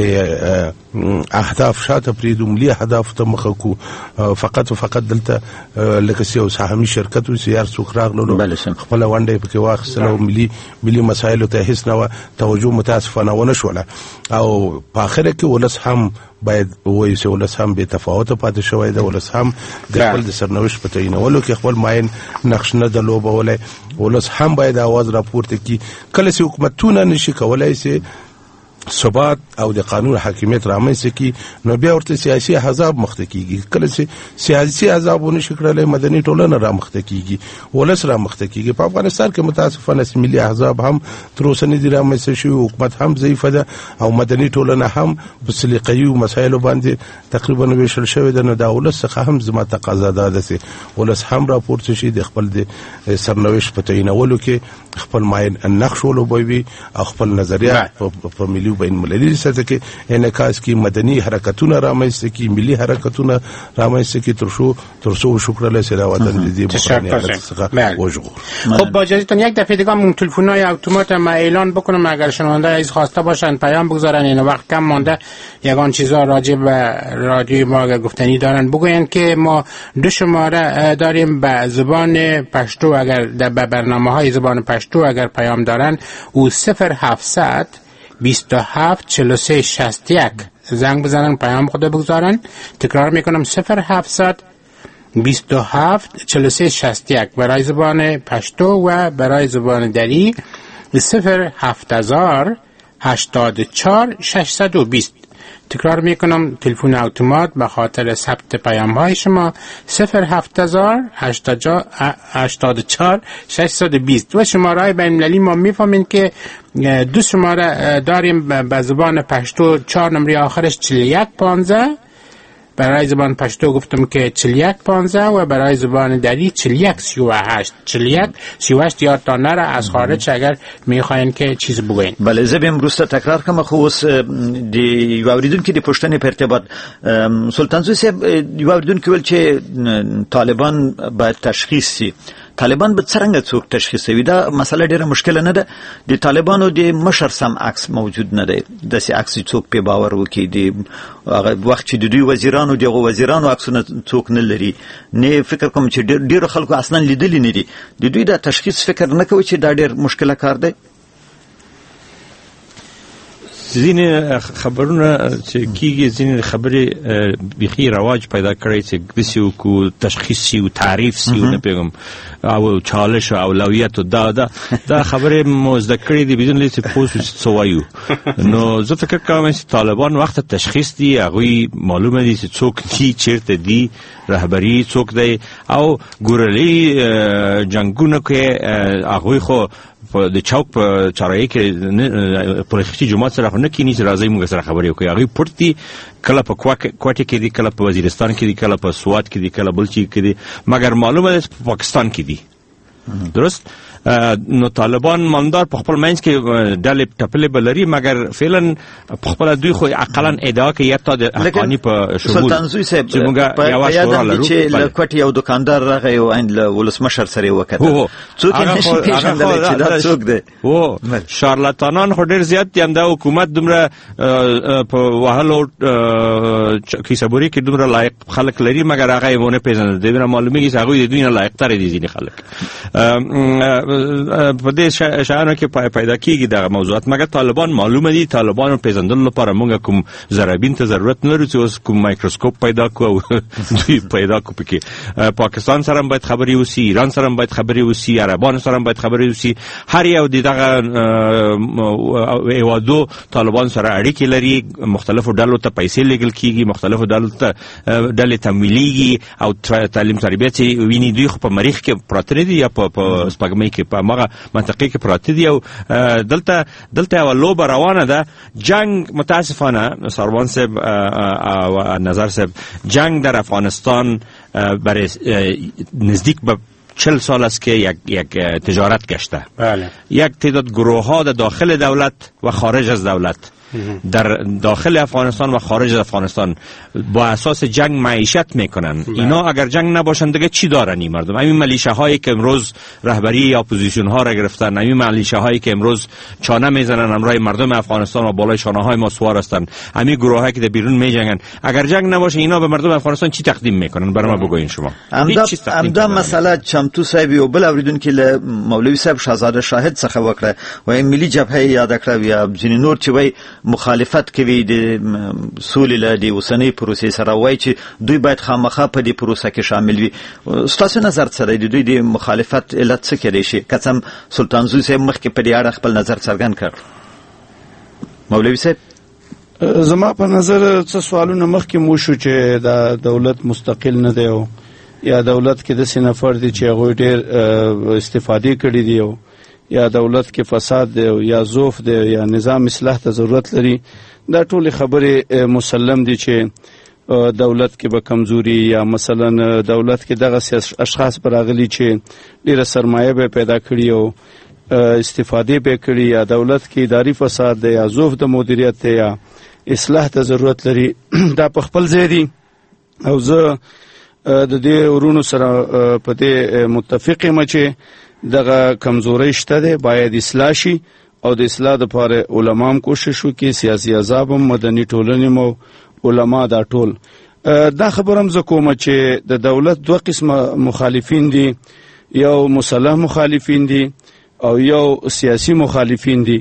اهداف شاته پریدو ملي اهداف ته مخ کو فقط فقط دلته لکه یو سهامي شرکت او سیار څوک راغلو خپل ونډه پکې واخیستلو ملي ملي مسایلو ته هیڅ نه توجه متاسفانه ونه شوله او په اخر کې ولس هم باید وایي چې ولس هم به تفاوت پاتې شوی دی. ولس هم د خپل د سرنوشت په تعینولو کې خپل ماین نقش نه درلوبولی. ولس هم باید आवाज راپورته کړي. کله چې حکومتونه نشي کولای چې ثبات او د قانون حاکمیت رامنځته کی نو بیا ورته سیاسي احزاب مخته کیږي. کله چې سیاسي احزابونه شکرله مدني ټولنه را مخته کیږي ولس را مخته کیږي. په افغانستان کې متاسفانه ملي احزاب هم تر اوسه نه دي رامنځته شوي. حکومت هم ضعیفه ده او مدني ټولنه هم په سلیقه‌ای مسایلو باندې تقریبا ویشل شوې ده. نو دا ولس څخه هم زما تقاضا ده چې ولس هم راپورته شي د خپل د سرنوشت په تعینولو کې خپل ماین نقش ولوبوي او خپل نظریات په ملي بین المللي سطح کې انعکاس کی مدني حرکتونه رامنځته کی ملي حرکتونه رامنځته کی ترشو ترشو شکر له سره وطن دې بحران وژغور. خب با اجازهتون یک دفعه دیگه اون تلفن‌های اتومات ما اعلان بکنم اگر شنونده از خواسته باشن پیام بگذارن. این وقت کم مانده یگان چیزا راجع به رادیو ما اگر گفتنی دارن بگوین که ما دو شماره داریم به زبان پشتو اگر در برنامه‌های زبان پشتو اگر پیام دارن او صفر هفتصد بیست و هفت چهل و سه شصت و یک زنگ بزنن، پیام خود بگذارن. تکرار میکنم صفر هفتصد بیست و هفت چهل و سه شصت و یک برای زبان پشتو و برای زبان دری صفر هفت هزار هشتاد و چهار ششصد و بیست. تکرار میکنم تلفن اتومات به خاطر ثبت پیام های شما صفر هفت هزار هشتاد و چهار ششصد و بیست. و شماره های بین المللی ما میفهمین که دو شماره داریم به زبان پشتو، چهار نمره آخرش چهل و یک پانزده. برای زبان پشتو گفتم که چهل و یک پانزده و برای زبان دری چهل و یک سی و هشت چهل و یک سی و هشت. یادتان نره از خارج اگر میخواین که چیز بگوین. بله زه بهم روسته تکرار کوم، خو اوس د یو اوریدونکو د پښتنې په ارتباط سلطان زوی صاحب یو اوریدونکو ول چې طالبان باید تشخیص سي. طالبان به څنګه څوک تشخیصوي؟ دا مسله ډیره مشکله نه ده. د طالبانو د مشر سم عکس موجود نه دی، داسې عکس څوک په باور وکړي. د هغه وخت چې د دوی وزیرانو دغه وزیرانو عکسونه څوک نه لري، نه فکر کوم چې ډیرو خلکو اصلا لیدلی نه دي. د دوی دا تشخیص فکر نه کوي چې دا ډیر مشکله کار دی. ځینې خبرونه چې کیږي، ځینې خبرې بيخي رواج پیدا کړی چې داسې وکړو تشخیص سي او تعریف سي او نه پیغام او چالش او اولویت او دا دا دا خبرې مو زده کړې دي بدون لیست پوسټ څه وایو. نو زه فکر کوم چې طالبان وخت تشخیص دي، هغوی معلومه دي چې څوک دي، چیرته دي، رهبری څوک دی، او ګورلي جنگونه کې هغوی خو د چوک په چارایي کې پرختی جماعت سره نه کینی چې راځي موږ سره خبرې وکړي. هغه پورتي کله په کوټه کې دي، کله په وزیرستان کې دي، کله په سوات کې دي، کله بلچي کې دي، مګر معلومه ده په پاکستان کې دي. درست؟ نو طالبان ماندار په خپل منځ کې ډلې ټپلې بلري، مګر فعلا په خپل دوی خو عقلن ادعا کوي یتا د حقانی په شمول. سلطان زوی صاحب چې موږ یو شورا لرو چې لکوټ یو دکاندار راغی او ان ولسمشر سره وکړه، څوک یې نشي پیژندل چې دا څوک دی. و شارلاتانان خو ډیر زیات دي. د حکومت دومره په وهلو کیسابوري کې دومره لایق خلک لري، مګر هغه یې ونه پیژندل. دوی معلومیږي چې هغه د دوی نه لایق تر دي ځینې خلک. په دې شانو کې پیدا کیږي دا موضوعات. مګر طالبان معلومه دي، طالبانو پیژندل لپاره موږ کوم زرابین ته ضرورت نه لري چې اوس کوم مایکروسکوپ پیدا کوو دوی پیدا کو پکې. پاکستان سره باید خبري وسی، ایران سره باید خبري وسی، عربان سره باید خبري وسی. هر یو دغه ایوادو طالبان سره اړیکې لري، مختلفو ډلو ته پیسې لګل کیږي، مختلفو ډلو ته ډلې تمویليږي او تعلیم تربیت ویني. دوی خو په مریخ کې پراته دي یا په سپګمې کې په مغه منطقه کې پراته دي، او دلته دلته یو لوبه روانه ده. جنگ متاسفانه سروان صاحب او نظر صاحب، جنگ در افغانستان برای نزدیک به چهل سال است که یک یک تجارت گشته. بله. یک تعداد گروه ها در داخل دولت و خارج از دولت در داخل افغانستان و خارج از افغانستان با اساس جنگ معیشت میکنن. اینا اگر جنگ نباشن دیگه چی دارن این مردم؟ همین ملیشه هایی که امروز رهبری اپوزیسیون ها را گرفتن، همین ملیشه هایی که امروز چانه میزنن امرای مردم افغانستان و بالای شانه های ما سوار هستن، همین گروه هایی که در بیرون میجنگن، اگر جنگ نباشه اینا به مردم افغانستان چی تقدیم میکنن؟ برام بگوین شما. همدا مسئله چمتو صاحب او بل اوریدون کې له مولوی صاحب شاهزاده شاهد څخه وکړه و ملي جبهه یاد کړو یا ځینې نور چې وای مخالفت کوي د سولې له د اوسنۍ پروسې سره، وای چې دوی باید خامخا په دې پروسه کې شامل وي. ستاسو نظر سره د دوی د مخالفت علت څه کېدای شي؟ قسم سلطان زوی صاحب مخکې په دې اړه خپل نظر څرګند کړ. مولوی صاحب زما په نظر څه سوالونه مخکې مو شو چې دا دولت مستقل نه دی او یا دولت کې د سینفر دي چې هغه ډېر استفاده کړي دي او یا دولت کې فساد دی او یا ضعف دی یا نظام اصلاح ته ضرورت لري. دا ټول خبرې مسلم دي چې دولت کې به کمزوري یا مثلا دولت کې دغه اشخاص براغلي چې ډېر سرمایه به پیدا کړي او استفاده به کړي، یا دولت کې اداري فساد دی یا ضعف د مدیریت دی یا اصلاح ته ضرورت لري. دا په خپل ځای دي او زه د دې ورونو سره په دې متفق یم چې دغه کمزوري شته ده، باید اصلاح شي او د اصلاح لپاره علما هم کوشش وکړي، سیاسي احزاب هم، مدني ټولنې مو، علما دا ټول. دا خبر هم زه کوم چې د دولت دوه قسمه مخالفین دي، یو مسلح مخالفین دي او یو سیاسي مخالفین دي.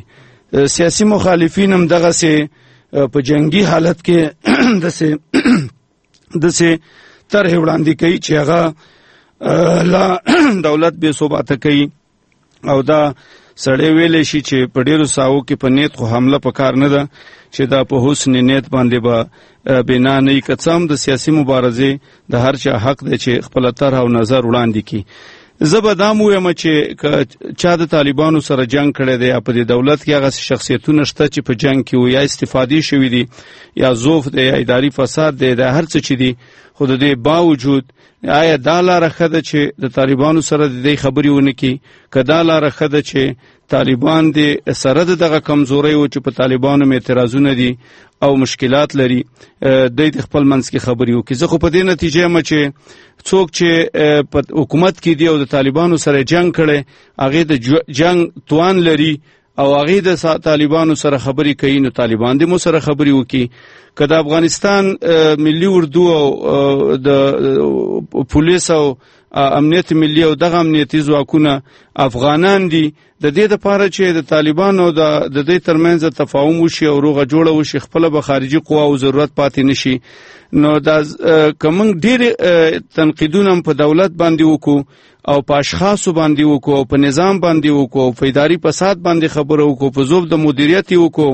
سیاسي مخالفین هم دغه سي په جنگي حالت کې د سي د سي طرح وړاندې کوي چې هغه لا دولت به ثبات کوي او دا سړی ویلې شي چې په ډیرو ساو کې په نیت خو حمله پکار نه ده چې دا په حسن نیت باندې به بنا نه کڅم د سیاسي مبارزې د هر چا حق دی چې خپل طرح او نظر وړاندې کړي. زه دام وایم چې چا د طالبانو سره جنگ کړی دی په دې دولت کې هغه شخصیتونه شته چې په جنگ کې وي یا استفادې شوي دي یا زوف دی یا اداري فساد دی دا هر څه چې دي خو د دې باوجود آیا دا لاره ښه ده چې د طالبانو سره د دې خبرې ونه کړي که دا لاره ښه ده چې طالبان د سره د دغه کمزورۍ و چې په طالبانو مې اعتراضونه دي او مشکلات لري دوی د خپل منځ کې خبرې وکړي. زه خو په دې نتیجه یم چې څوک چې په حکومت کې دی او د طالبانو سره جنگ کړي هغې د جنگ توان لري او هغې د طالبانو سره خبرې کوي نو طالبان دې مو سره خبرې وکړي. که د افغانستان ملي اردو او د پولیس او امنیت ملي او دغه امنیتي ځواکونه افغانان دي د دې لپاره چې د طالبانو د دې ترمنځ تفاهم وشي او روغه جوړه وشي خپل به خارجي قوا او ضرورت پاتې نشي. نو دا کوم ډېر تنقیدونه په دولت باندې وکړو او په اشخاصو باندې وکړو او په نظام باندې وکړو په اداري فساد باندې خبره وکړو په ذوب د مدیریت وکړو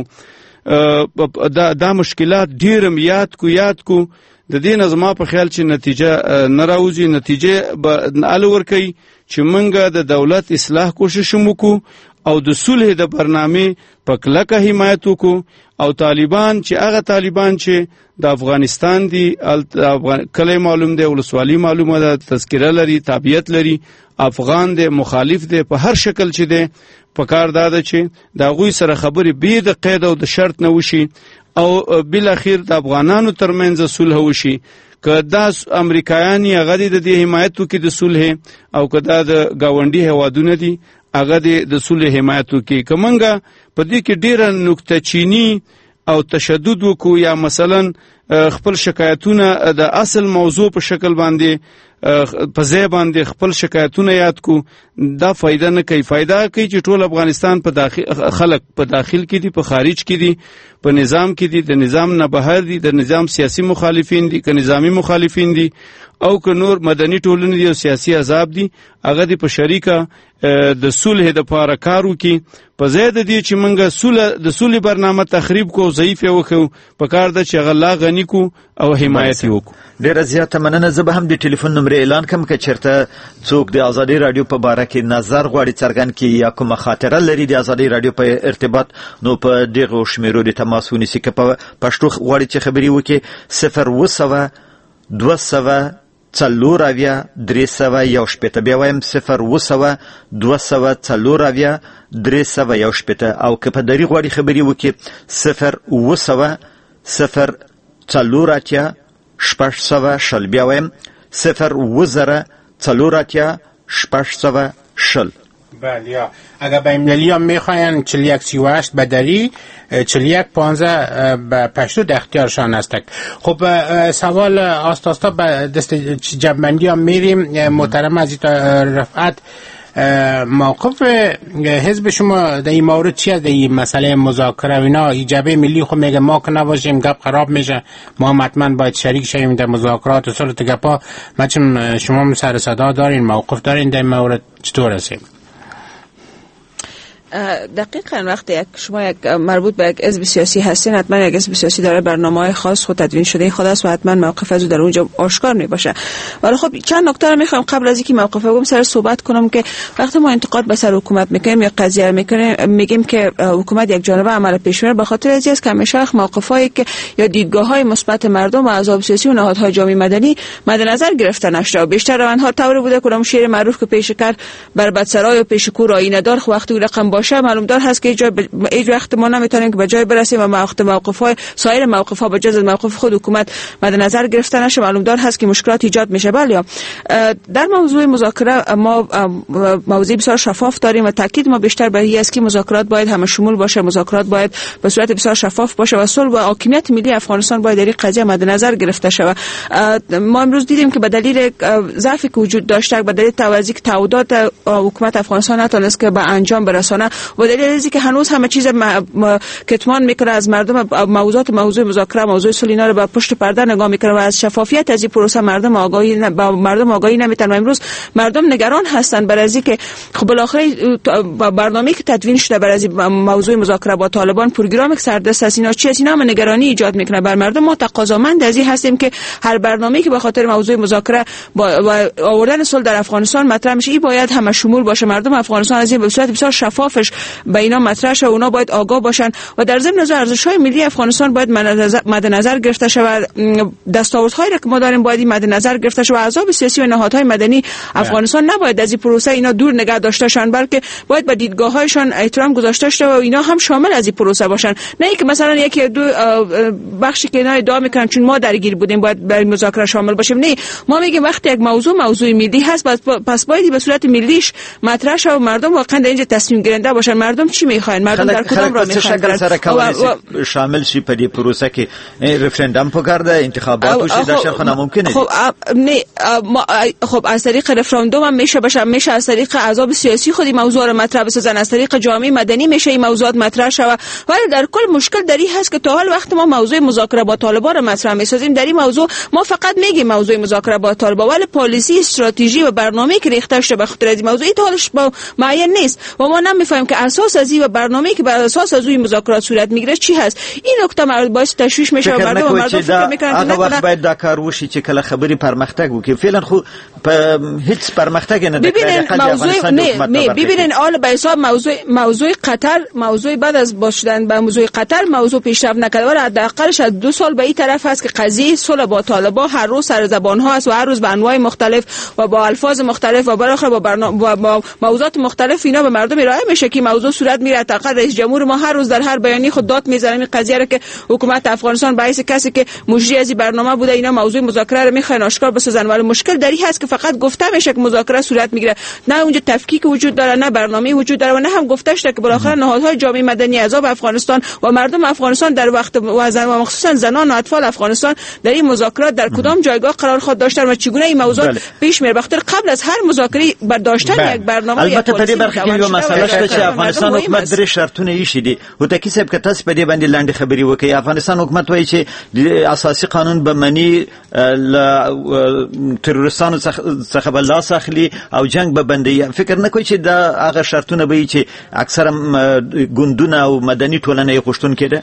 دا دا مشکلات ډېر یاد کو یاد کو د دې نظم په خیال چې نتیجه نه راوځي نتیجه به الور کوي چې منګه د دولت اصلاح کوشش وکړو او د صلح د برنامه په کلکه حمایت وکړو او طالبان چې هغه طالبان چې د افغانستان دي کله معلوم دی ولسوالي معلومه ده تذکره لري تابعیت لري افغان دی مخالف دی په هر شکل چې دی په کار داده چې دا غوي سره خبرې به د قید او د شرط نه وشي او بل اخر د افغانانو ترمنځ صلح وشي که دا امریکایان هغه د دې حمایت وکړي د صلح او که دا د گاونډي هوادونه دي هغه د صلح حمایت وکړي کومنګه په دې کې ډیره نکته چینی او تشدد وکړو یا مثلا خپل شکایتونه د اصل موضوع په شکل باندې په ځای باندې خپل شکایتونه یاد کو دا فائدہ نه کوي. فائدہ کوي چې ټول افغانستان په داخل خلک په داخل کې دي په خارج کې دي په نظام کې دي د نظام نه بهر دي د نظام سیاسي مخالفین دي که نظامی مخالفین دي او که نور مدني ټولنې دي او سیاسي احزاب دي هغه دي په شریکه د صلح د لپاره کار وکړي په ځای د دې چې موږ صلح د صلح برنامه تخریب کو ضعیف وکړو په کار ده چې هغه لا غني کو او حمایت وکړو. ډیره زیاته مننه. زه به هم د ټلیفون نمبر اعلان کوم که چیرته څوک د ازادي رادیو په باره کې نظر غواړي څرګند کړي یا کومه خاطره لري د ازادي رادیو په ارتباط نو په دغه شمیرو د تماس ونیسي که په پښتو غواړي چې خبري وکړي صفر اوه سوه دوه سوه څلور اویا درې سوه یو شپېته بیا وایم صفر اوه سوه دوه سوه څلور اویا درې سوه یو شپېته او که په دري غواړي خبري وکړي صفر اوه سوه صفر څلور اتیا شپږ سوه شل بیا وایم صفر اوه زره څلور اتیا شپږ سوه شل. بله یا اگر به ایمیلی هم میخواین چهل و یک سی و هشت به دری چهل و یک پانزده به پشتو در اختیارشان است. خب سوال آستاستا به دست جبمندی هم میریم. محترم عزیز رفعت موقف حزب شما در این مورد چیه در این مسئله مذاکره و اینا؟ جبهه ملی خب میگه ما که نباشیم گپ خراب میشه ما حتما باید شریک شویم در مذاکرات و صلح گپا. مثلا شما سر صدا دارین موقف دارین در این مورد چطور هستیم؟ دقیقاً وقتی یک شما یک مربوط به یک حزب سیاسی هستین حتما یک حزب سیاسی داره برنامه‌های خاص خود تدوین شده خود است و حتما موقف از او در اونجا آشکار می باشه. ولی خب چند نکته رو میخوام قبل از اینکه موقف بگم سر صحبت کنم که وقتی ما انتقاد به سر حکومت میکنیم یا قضیه میکنیم میگیم که حکومت یک جانبه عمل پیش میبره به خاطر از است که همیشه موقفایی که یا دیدگاه‌های مثبت مردم و احزاب سیاسی و نهادهای جامعه مدنی مد نظر گرفته نشده و بیشتر آنها طوری بوده که شعر معروف که پیش کار بر بدسرای و پیش کور آینه دار وقتی رقم باشه معلوم دار هست که ایجا ب... ایج وقت ما نمیتونیم که به جای برسیم و وقت موقف‌های سایر موقف‌ها به جز موقف خود حکومت مد نظر گرفته نشه معلوم دار هست که مشکلات ایجاد میشه. بله در موضوع مذاکره ما موضوع بسیار شفاف داریم و تاکید ما بیشتر بر این است که مذاکرات باید همه شمول باشه مذاکرات باید به صورت بسیار شفاف باشه و صلح و حاکمیت ملی افغانستان باید در این قضیه مد نظر گرفته شود. ما امروز دیدیم که به دلیل ضعفی که وجود داشته به دلیل توزیع تعهدات حکومت افغانستان نتونست که به انجام برسانه میکنه و دلیل اینه که هنوز همه چیز کتمان میکنه از مردم. موضوعات موضوع مذاکره موضوع صلح اینا رو به پشت پرده نگاه میکنه و از شفافیت از این پروسه مردم آگاهی ن... با مردم آگاهی نمیتن و امروز مردم نگران هستن برای اینکه خب بالاخره برنامه‌ای که تدوین شده برای موضوع مذاکره با طالبان پروگرام یک سردست است، اینا چی است؟ اینا هم نگرانی ایجاد میکنه بر مردم. ما تقاضامند از این هستیم که هر برنامه‌ای که به خاطر موضوع مذاکره با, با آوردن صلح در افغانستان مطرح میشه این باید همه شمول باشه. مردم افغانستان از این به صورت بسیار شفافش به اینا مطرح شه، اونا باید آگاه باشن و در ضمن از ارزش‌های ملی افغانستان باید مد نظر گرفته شود. دستاوردهایی که ما داریم باید مد نظر گرفته شود. احزاب سیاسی و نهادهای مدنی افغانستان نباید از این پروسه اینا دور نگه داشته شون، بلکه باید به دیدگاه‌هایشان احترام گذاشته شود و اینا هم شامل از این پروسه باشن. نه اینکه مثلا یکی دو بخشی که اینا ادعا میکنن چون ما درگیر بودیم باید برای مذاکره شامل باشیم. نه، ما میگیم وقتی یک موضوع موضوع ملی هست پس باید به صورت ملیش مطرح شه و مردم واقعا در اینجا تصمیم گیرنده باشن. مردم چی میخواین؟ مردم در کدام راه میخواین برن؟ شامل شي په دې پروسه کې رفرندم پکارده، انتخابات وشي، دا شرط ناممکنه. خب نه خب از طریق رفراندوم هم میشه باشه، میشه از طریق احزاب سیاسی خودی موضوع رو مطرح بسازن، از طریق جامعه مدنی میشه این موضوعات مطرح شود. ولی در کل مشکل در این هست که تا حال وقت ما موضوع مذاکره با طالبان رو مطرح میسازیم در این موضوع ما فقط میگیم موضوع مذاکره با طالبان، ولی پالیسی استراتژی و برنامه‌ای که ریخته شده به خاطر این موضوع ایتالش با معین نیست و ما نمیفهمیم که اساس از این و برنامه‌ای که بر اساس از این مذاکرات صورت میگیره چی هست. این نکته مربوط باعث تشویش میشه و مردم مردم فکر میکنن که هغه وخت باید دا کار وشي چې کله خبري پرمختګ وکړي. فعلا خو په هیڅ پرمختګ نه ده. ببینن موضوع نه ببینن آل به حساب موضوع موضوع قطر موضوع بعد از باز شدن به موضوع قطر موضوع پیشرفت نکرده ولی حداقلش از دو سال به این طرف هست که قضیه صلح با طالبان هر روز سر زبان ها است و هر روز به انواع مختلف و با الفاظ مختلف و بالاخره با برنامه با موضوعات مختلف اینا به مردم ارائه میشه که موضوع صورت میگیره. حداقل رئیس جمهور ما هر روز در هر بیانیه خود داد میزنه این قضیه رو که حکومت افغانستان باعث کسی که مجری از این برنامه بوده اینا موضوع مذاکره رو میخوان آشکار بسازن. ولی مشکل در این هست که فقط گفته میشه که مذاکره صورت میگیره، نه اونجا تفکیک وجود داره، نه برنامه وجود داره و نه هم گفته شده که بالاخره نهادهای جامعه مدنی احزاب افغانستان و مردم افغانستان در وقت و مخصوصا زنان و اطفال افغانستان در این مذاکرات در کدام جایگاه قرار خود داشتن و چگونه این موضوع پیش میره. بخاطر قبل از هر مذاکره برداشتن یک برنامه البته په دې برخه کې یو مسله شته چې افغانستان حکومت درې شرطونه یې شدي. هوتکی صاحب که تاسو په دې باندې لاندې خبري وکړئ. افغانستان حکومت وایي چې اساسي قانون به منی ل تروریستانو څخه به لاس اخلي او جنگ به بندي. فکر نه کوي چې دا هغه شرطونه به چې اکثره ګوندونه او مدني ټولنه یې غوښتونکې ده.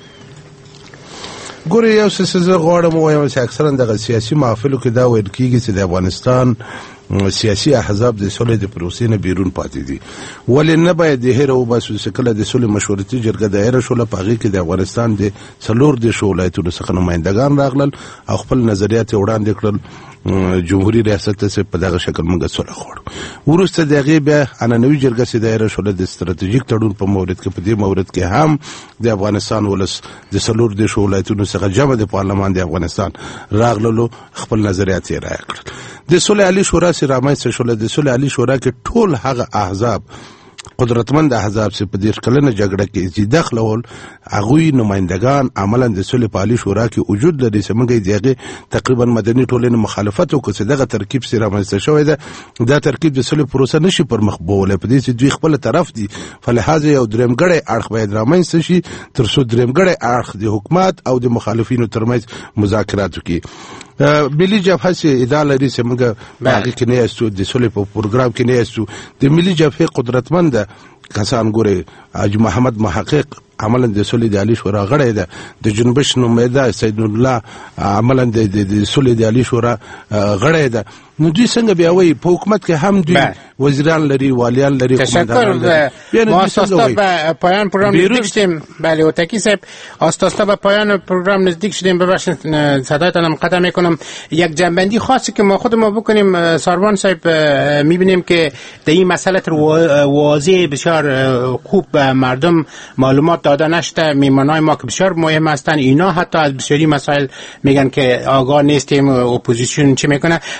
ګورې یو څه زه غواړم ووایم چې اکثرا دغه سیاسي محافلو کې دا ویل کېږي چې د افغانستان سیاسي احزاب د صلح د پروسې نه بیرون پاتې دي. ولې نه باید د هیره وباسو چې کله د صلح مشورتي جرګه دایره شوله په هغې کې د افغانستان د څلور دېرشو ولایتونو څخه نمایندګان راغلل او خپل نظریات یې وړاندې کړل. جمهوریت ریاست ته په دغه شکل موږ صلح غواړو. وروسته د هغې بیا عنعنوي جرګه چې دایره شوله د ستراتیژیک تړون په مورد کې په دې مورد کې هم د افغانستان ولس د څلور دېرشو ولایتونو څخه جمع د پارلمان د افغانستان راغللو خپل نظریات یې رایه کړل. د صلح عالي شورا چې رامنځته شوله د صلح عالي شورا کې ټول هغه احزاب قدرتمند احزاب چې په دېرش کلنه جګړه کې چې داخله ول هغوی نمایندګان عملا د صلح په عالي شورا کې وجود لري چې موږ یې د هغې تقریبا مدني ټولنې مخالفت وکړو چې دغه ترکیب چې رامنځته شوی ده دا ترکیب د صلح پروسه نشي پر مخ بولی په دې چې دوی خپله طرف دي. فلهذا یو درېمګړی اړخ باید رامنځته شي تر څو درېمګړی اړخ د حکومت او د مخالفینو ترمنځ مذاکرات وکړي. ملي جبهه چې ادعا لري چې موږ په هغې کې نه یاستو د صلح په پروګرام کې نه یاستو. د ملي جبهې قدرتمنده کسان ګورئ حاجي محمد محقق عملا د صلح د عالي شورا غړی ده. د جنبش نماینده سید الله عملا د صلح د عالي شورا غړی ده. نو دوی څنګه بیا وایي په حکومت کې هم دوی وزیران لري، والیان لري، قماندانان لري. ما آستاستا به پایان پروگرام نزدیک شدیم. بله اوتکی صاحب آستاستا به پایان پروگرام نزدیک شدیم. ببخشید صدایتانم قطع میکنم. یک جنبندی خاصی که ما خود ما بکنیم ساروان صاحب میبینیم که در این مسئله واضح بسیار خوب به مردم معلومات داده نشده. میمانای ما که بسیار مهم هستند اینا حتی از بسیاری مسائل میگن که آگاه نیستیم اپوزیسیون چی میکنه. از او خاطر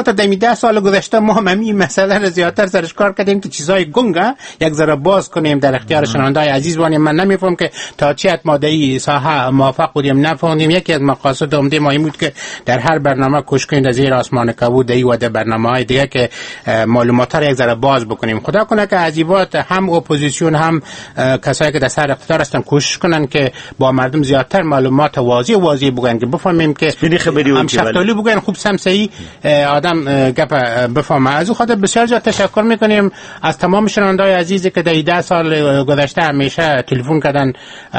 البته در ده سال گذشته ما هم همین مسئله را زیادتر سرش کار کردیم که چیزای گنگه یک ذره باز کنیم در اختیار شنونده‌های عزیز بانیم. من نمیفهم که تا چه حد ما در این ساحه موافق بودیم نفهمیدیم. یکی از مقاصد عمده ما این بود که در هر برنامه کوشش کنیم در زیر آسمان کبود و در برنامه‌های دیگه که معلومات را یک ذره باز بکنیم. خدا کنه که عزیبات هم اپوزیسیون هم کسایی که در سر اقتدار هستن کوشش کنن که با مردم زیادتر معلومات واضح واضح بگن که بفهمیم که هم شفتالی بگن خوب سم صحیح آدم گپ بفهمه. از او خاطر بسیار زیاد تشکر میکنیم از تمام شنونده‌های عزیزی که در ده سال گذشته همیشه تلفن کردن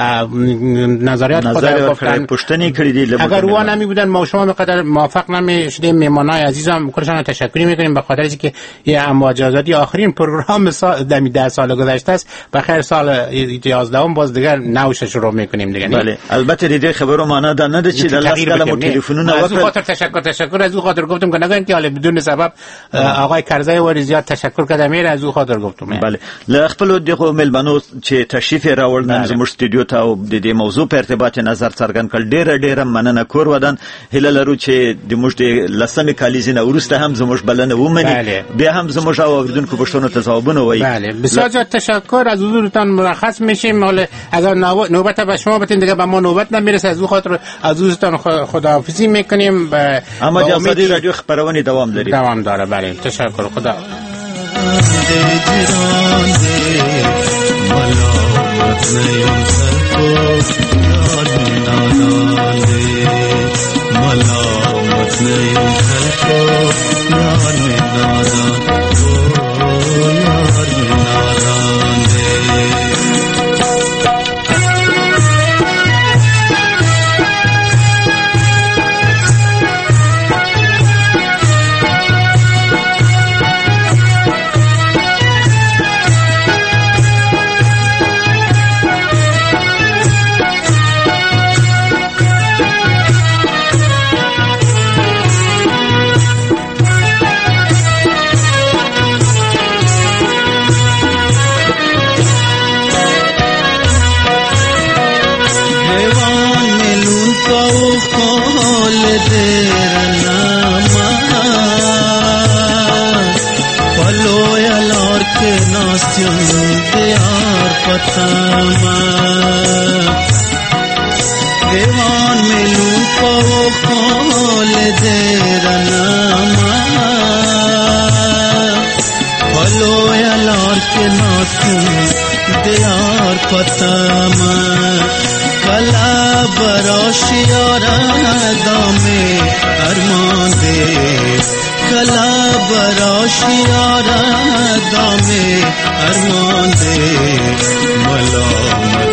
نظریات خود را گفتن پشتنی کردید. اگر او نمی بودن ما شما به قدر موافق نمی شدیم. مهمانای عزیزم کلشان تشکر میکنیم به خاطر اینکه یه امواج آزادی آخرین پروگرام سال در ده سال گذشته است. بخیر سال یازدهم باز دیگر نوش شروع میکنیم دیگه. بله البته دیگه خبرو معنا ده نده چی در لاس کلمو تلفنونه از او خاطر تشکر تشکر از او خاطر گفتم که نگن که حالا بدون سبب آقای کرزی وری زیاد تشکر کردم میره از او خاطر گفتم. بله ل خپل دغه ملمنو چې تشریف راوړل زموږ استودیو ته او د دې موضوع په ارتباط نظر څرګند کړ. ډېر ډېر مننه کور ودان هله لرو چې د موږ د لسمې کالیزینه ورسته هم زموږ بلنه ومني بیا هم زموږ اوریدونکو پښتنو ته ځوابونه وایي. بله بسیار زیاد تشکر از حضورتان مرخص میشیم. حالا اگر نوبت به شما بتین دیگه به ما نوبت نمیرسه از او خاطر از حضورتان خداحافظی میکنیم. اما جاسادی رادیو خبرونه دوام داره دوام داره. بله تشکر. خدا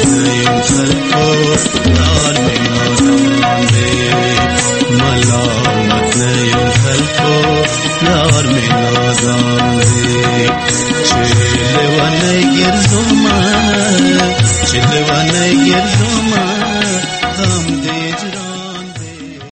Mala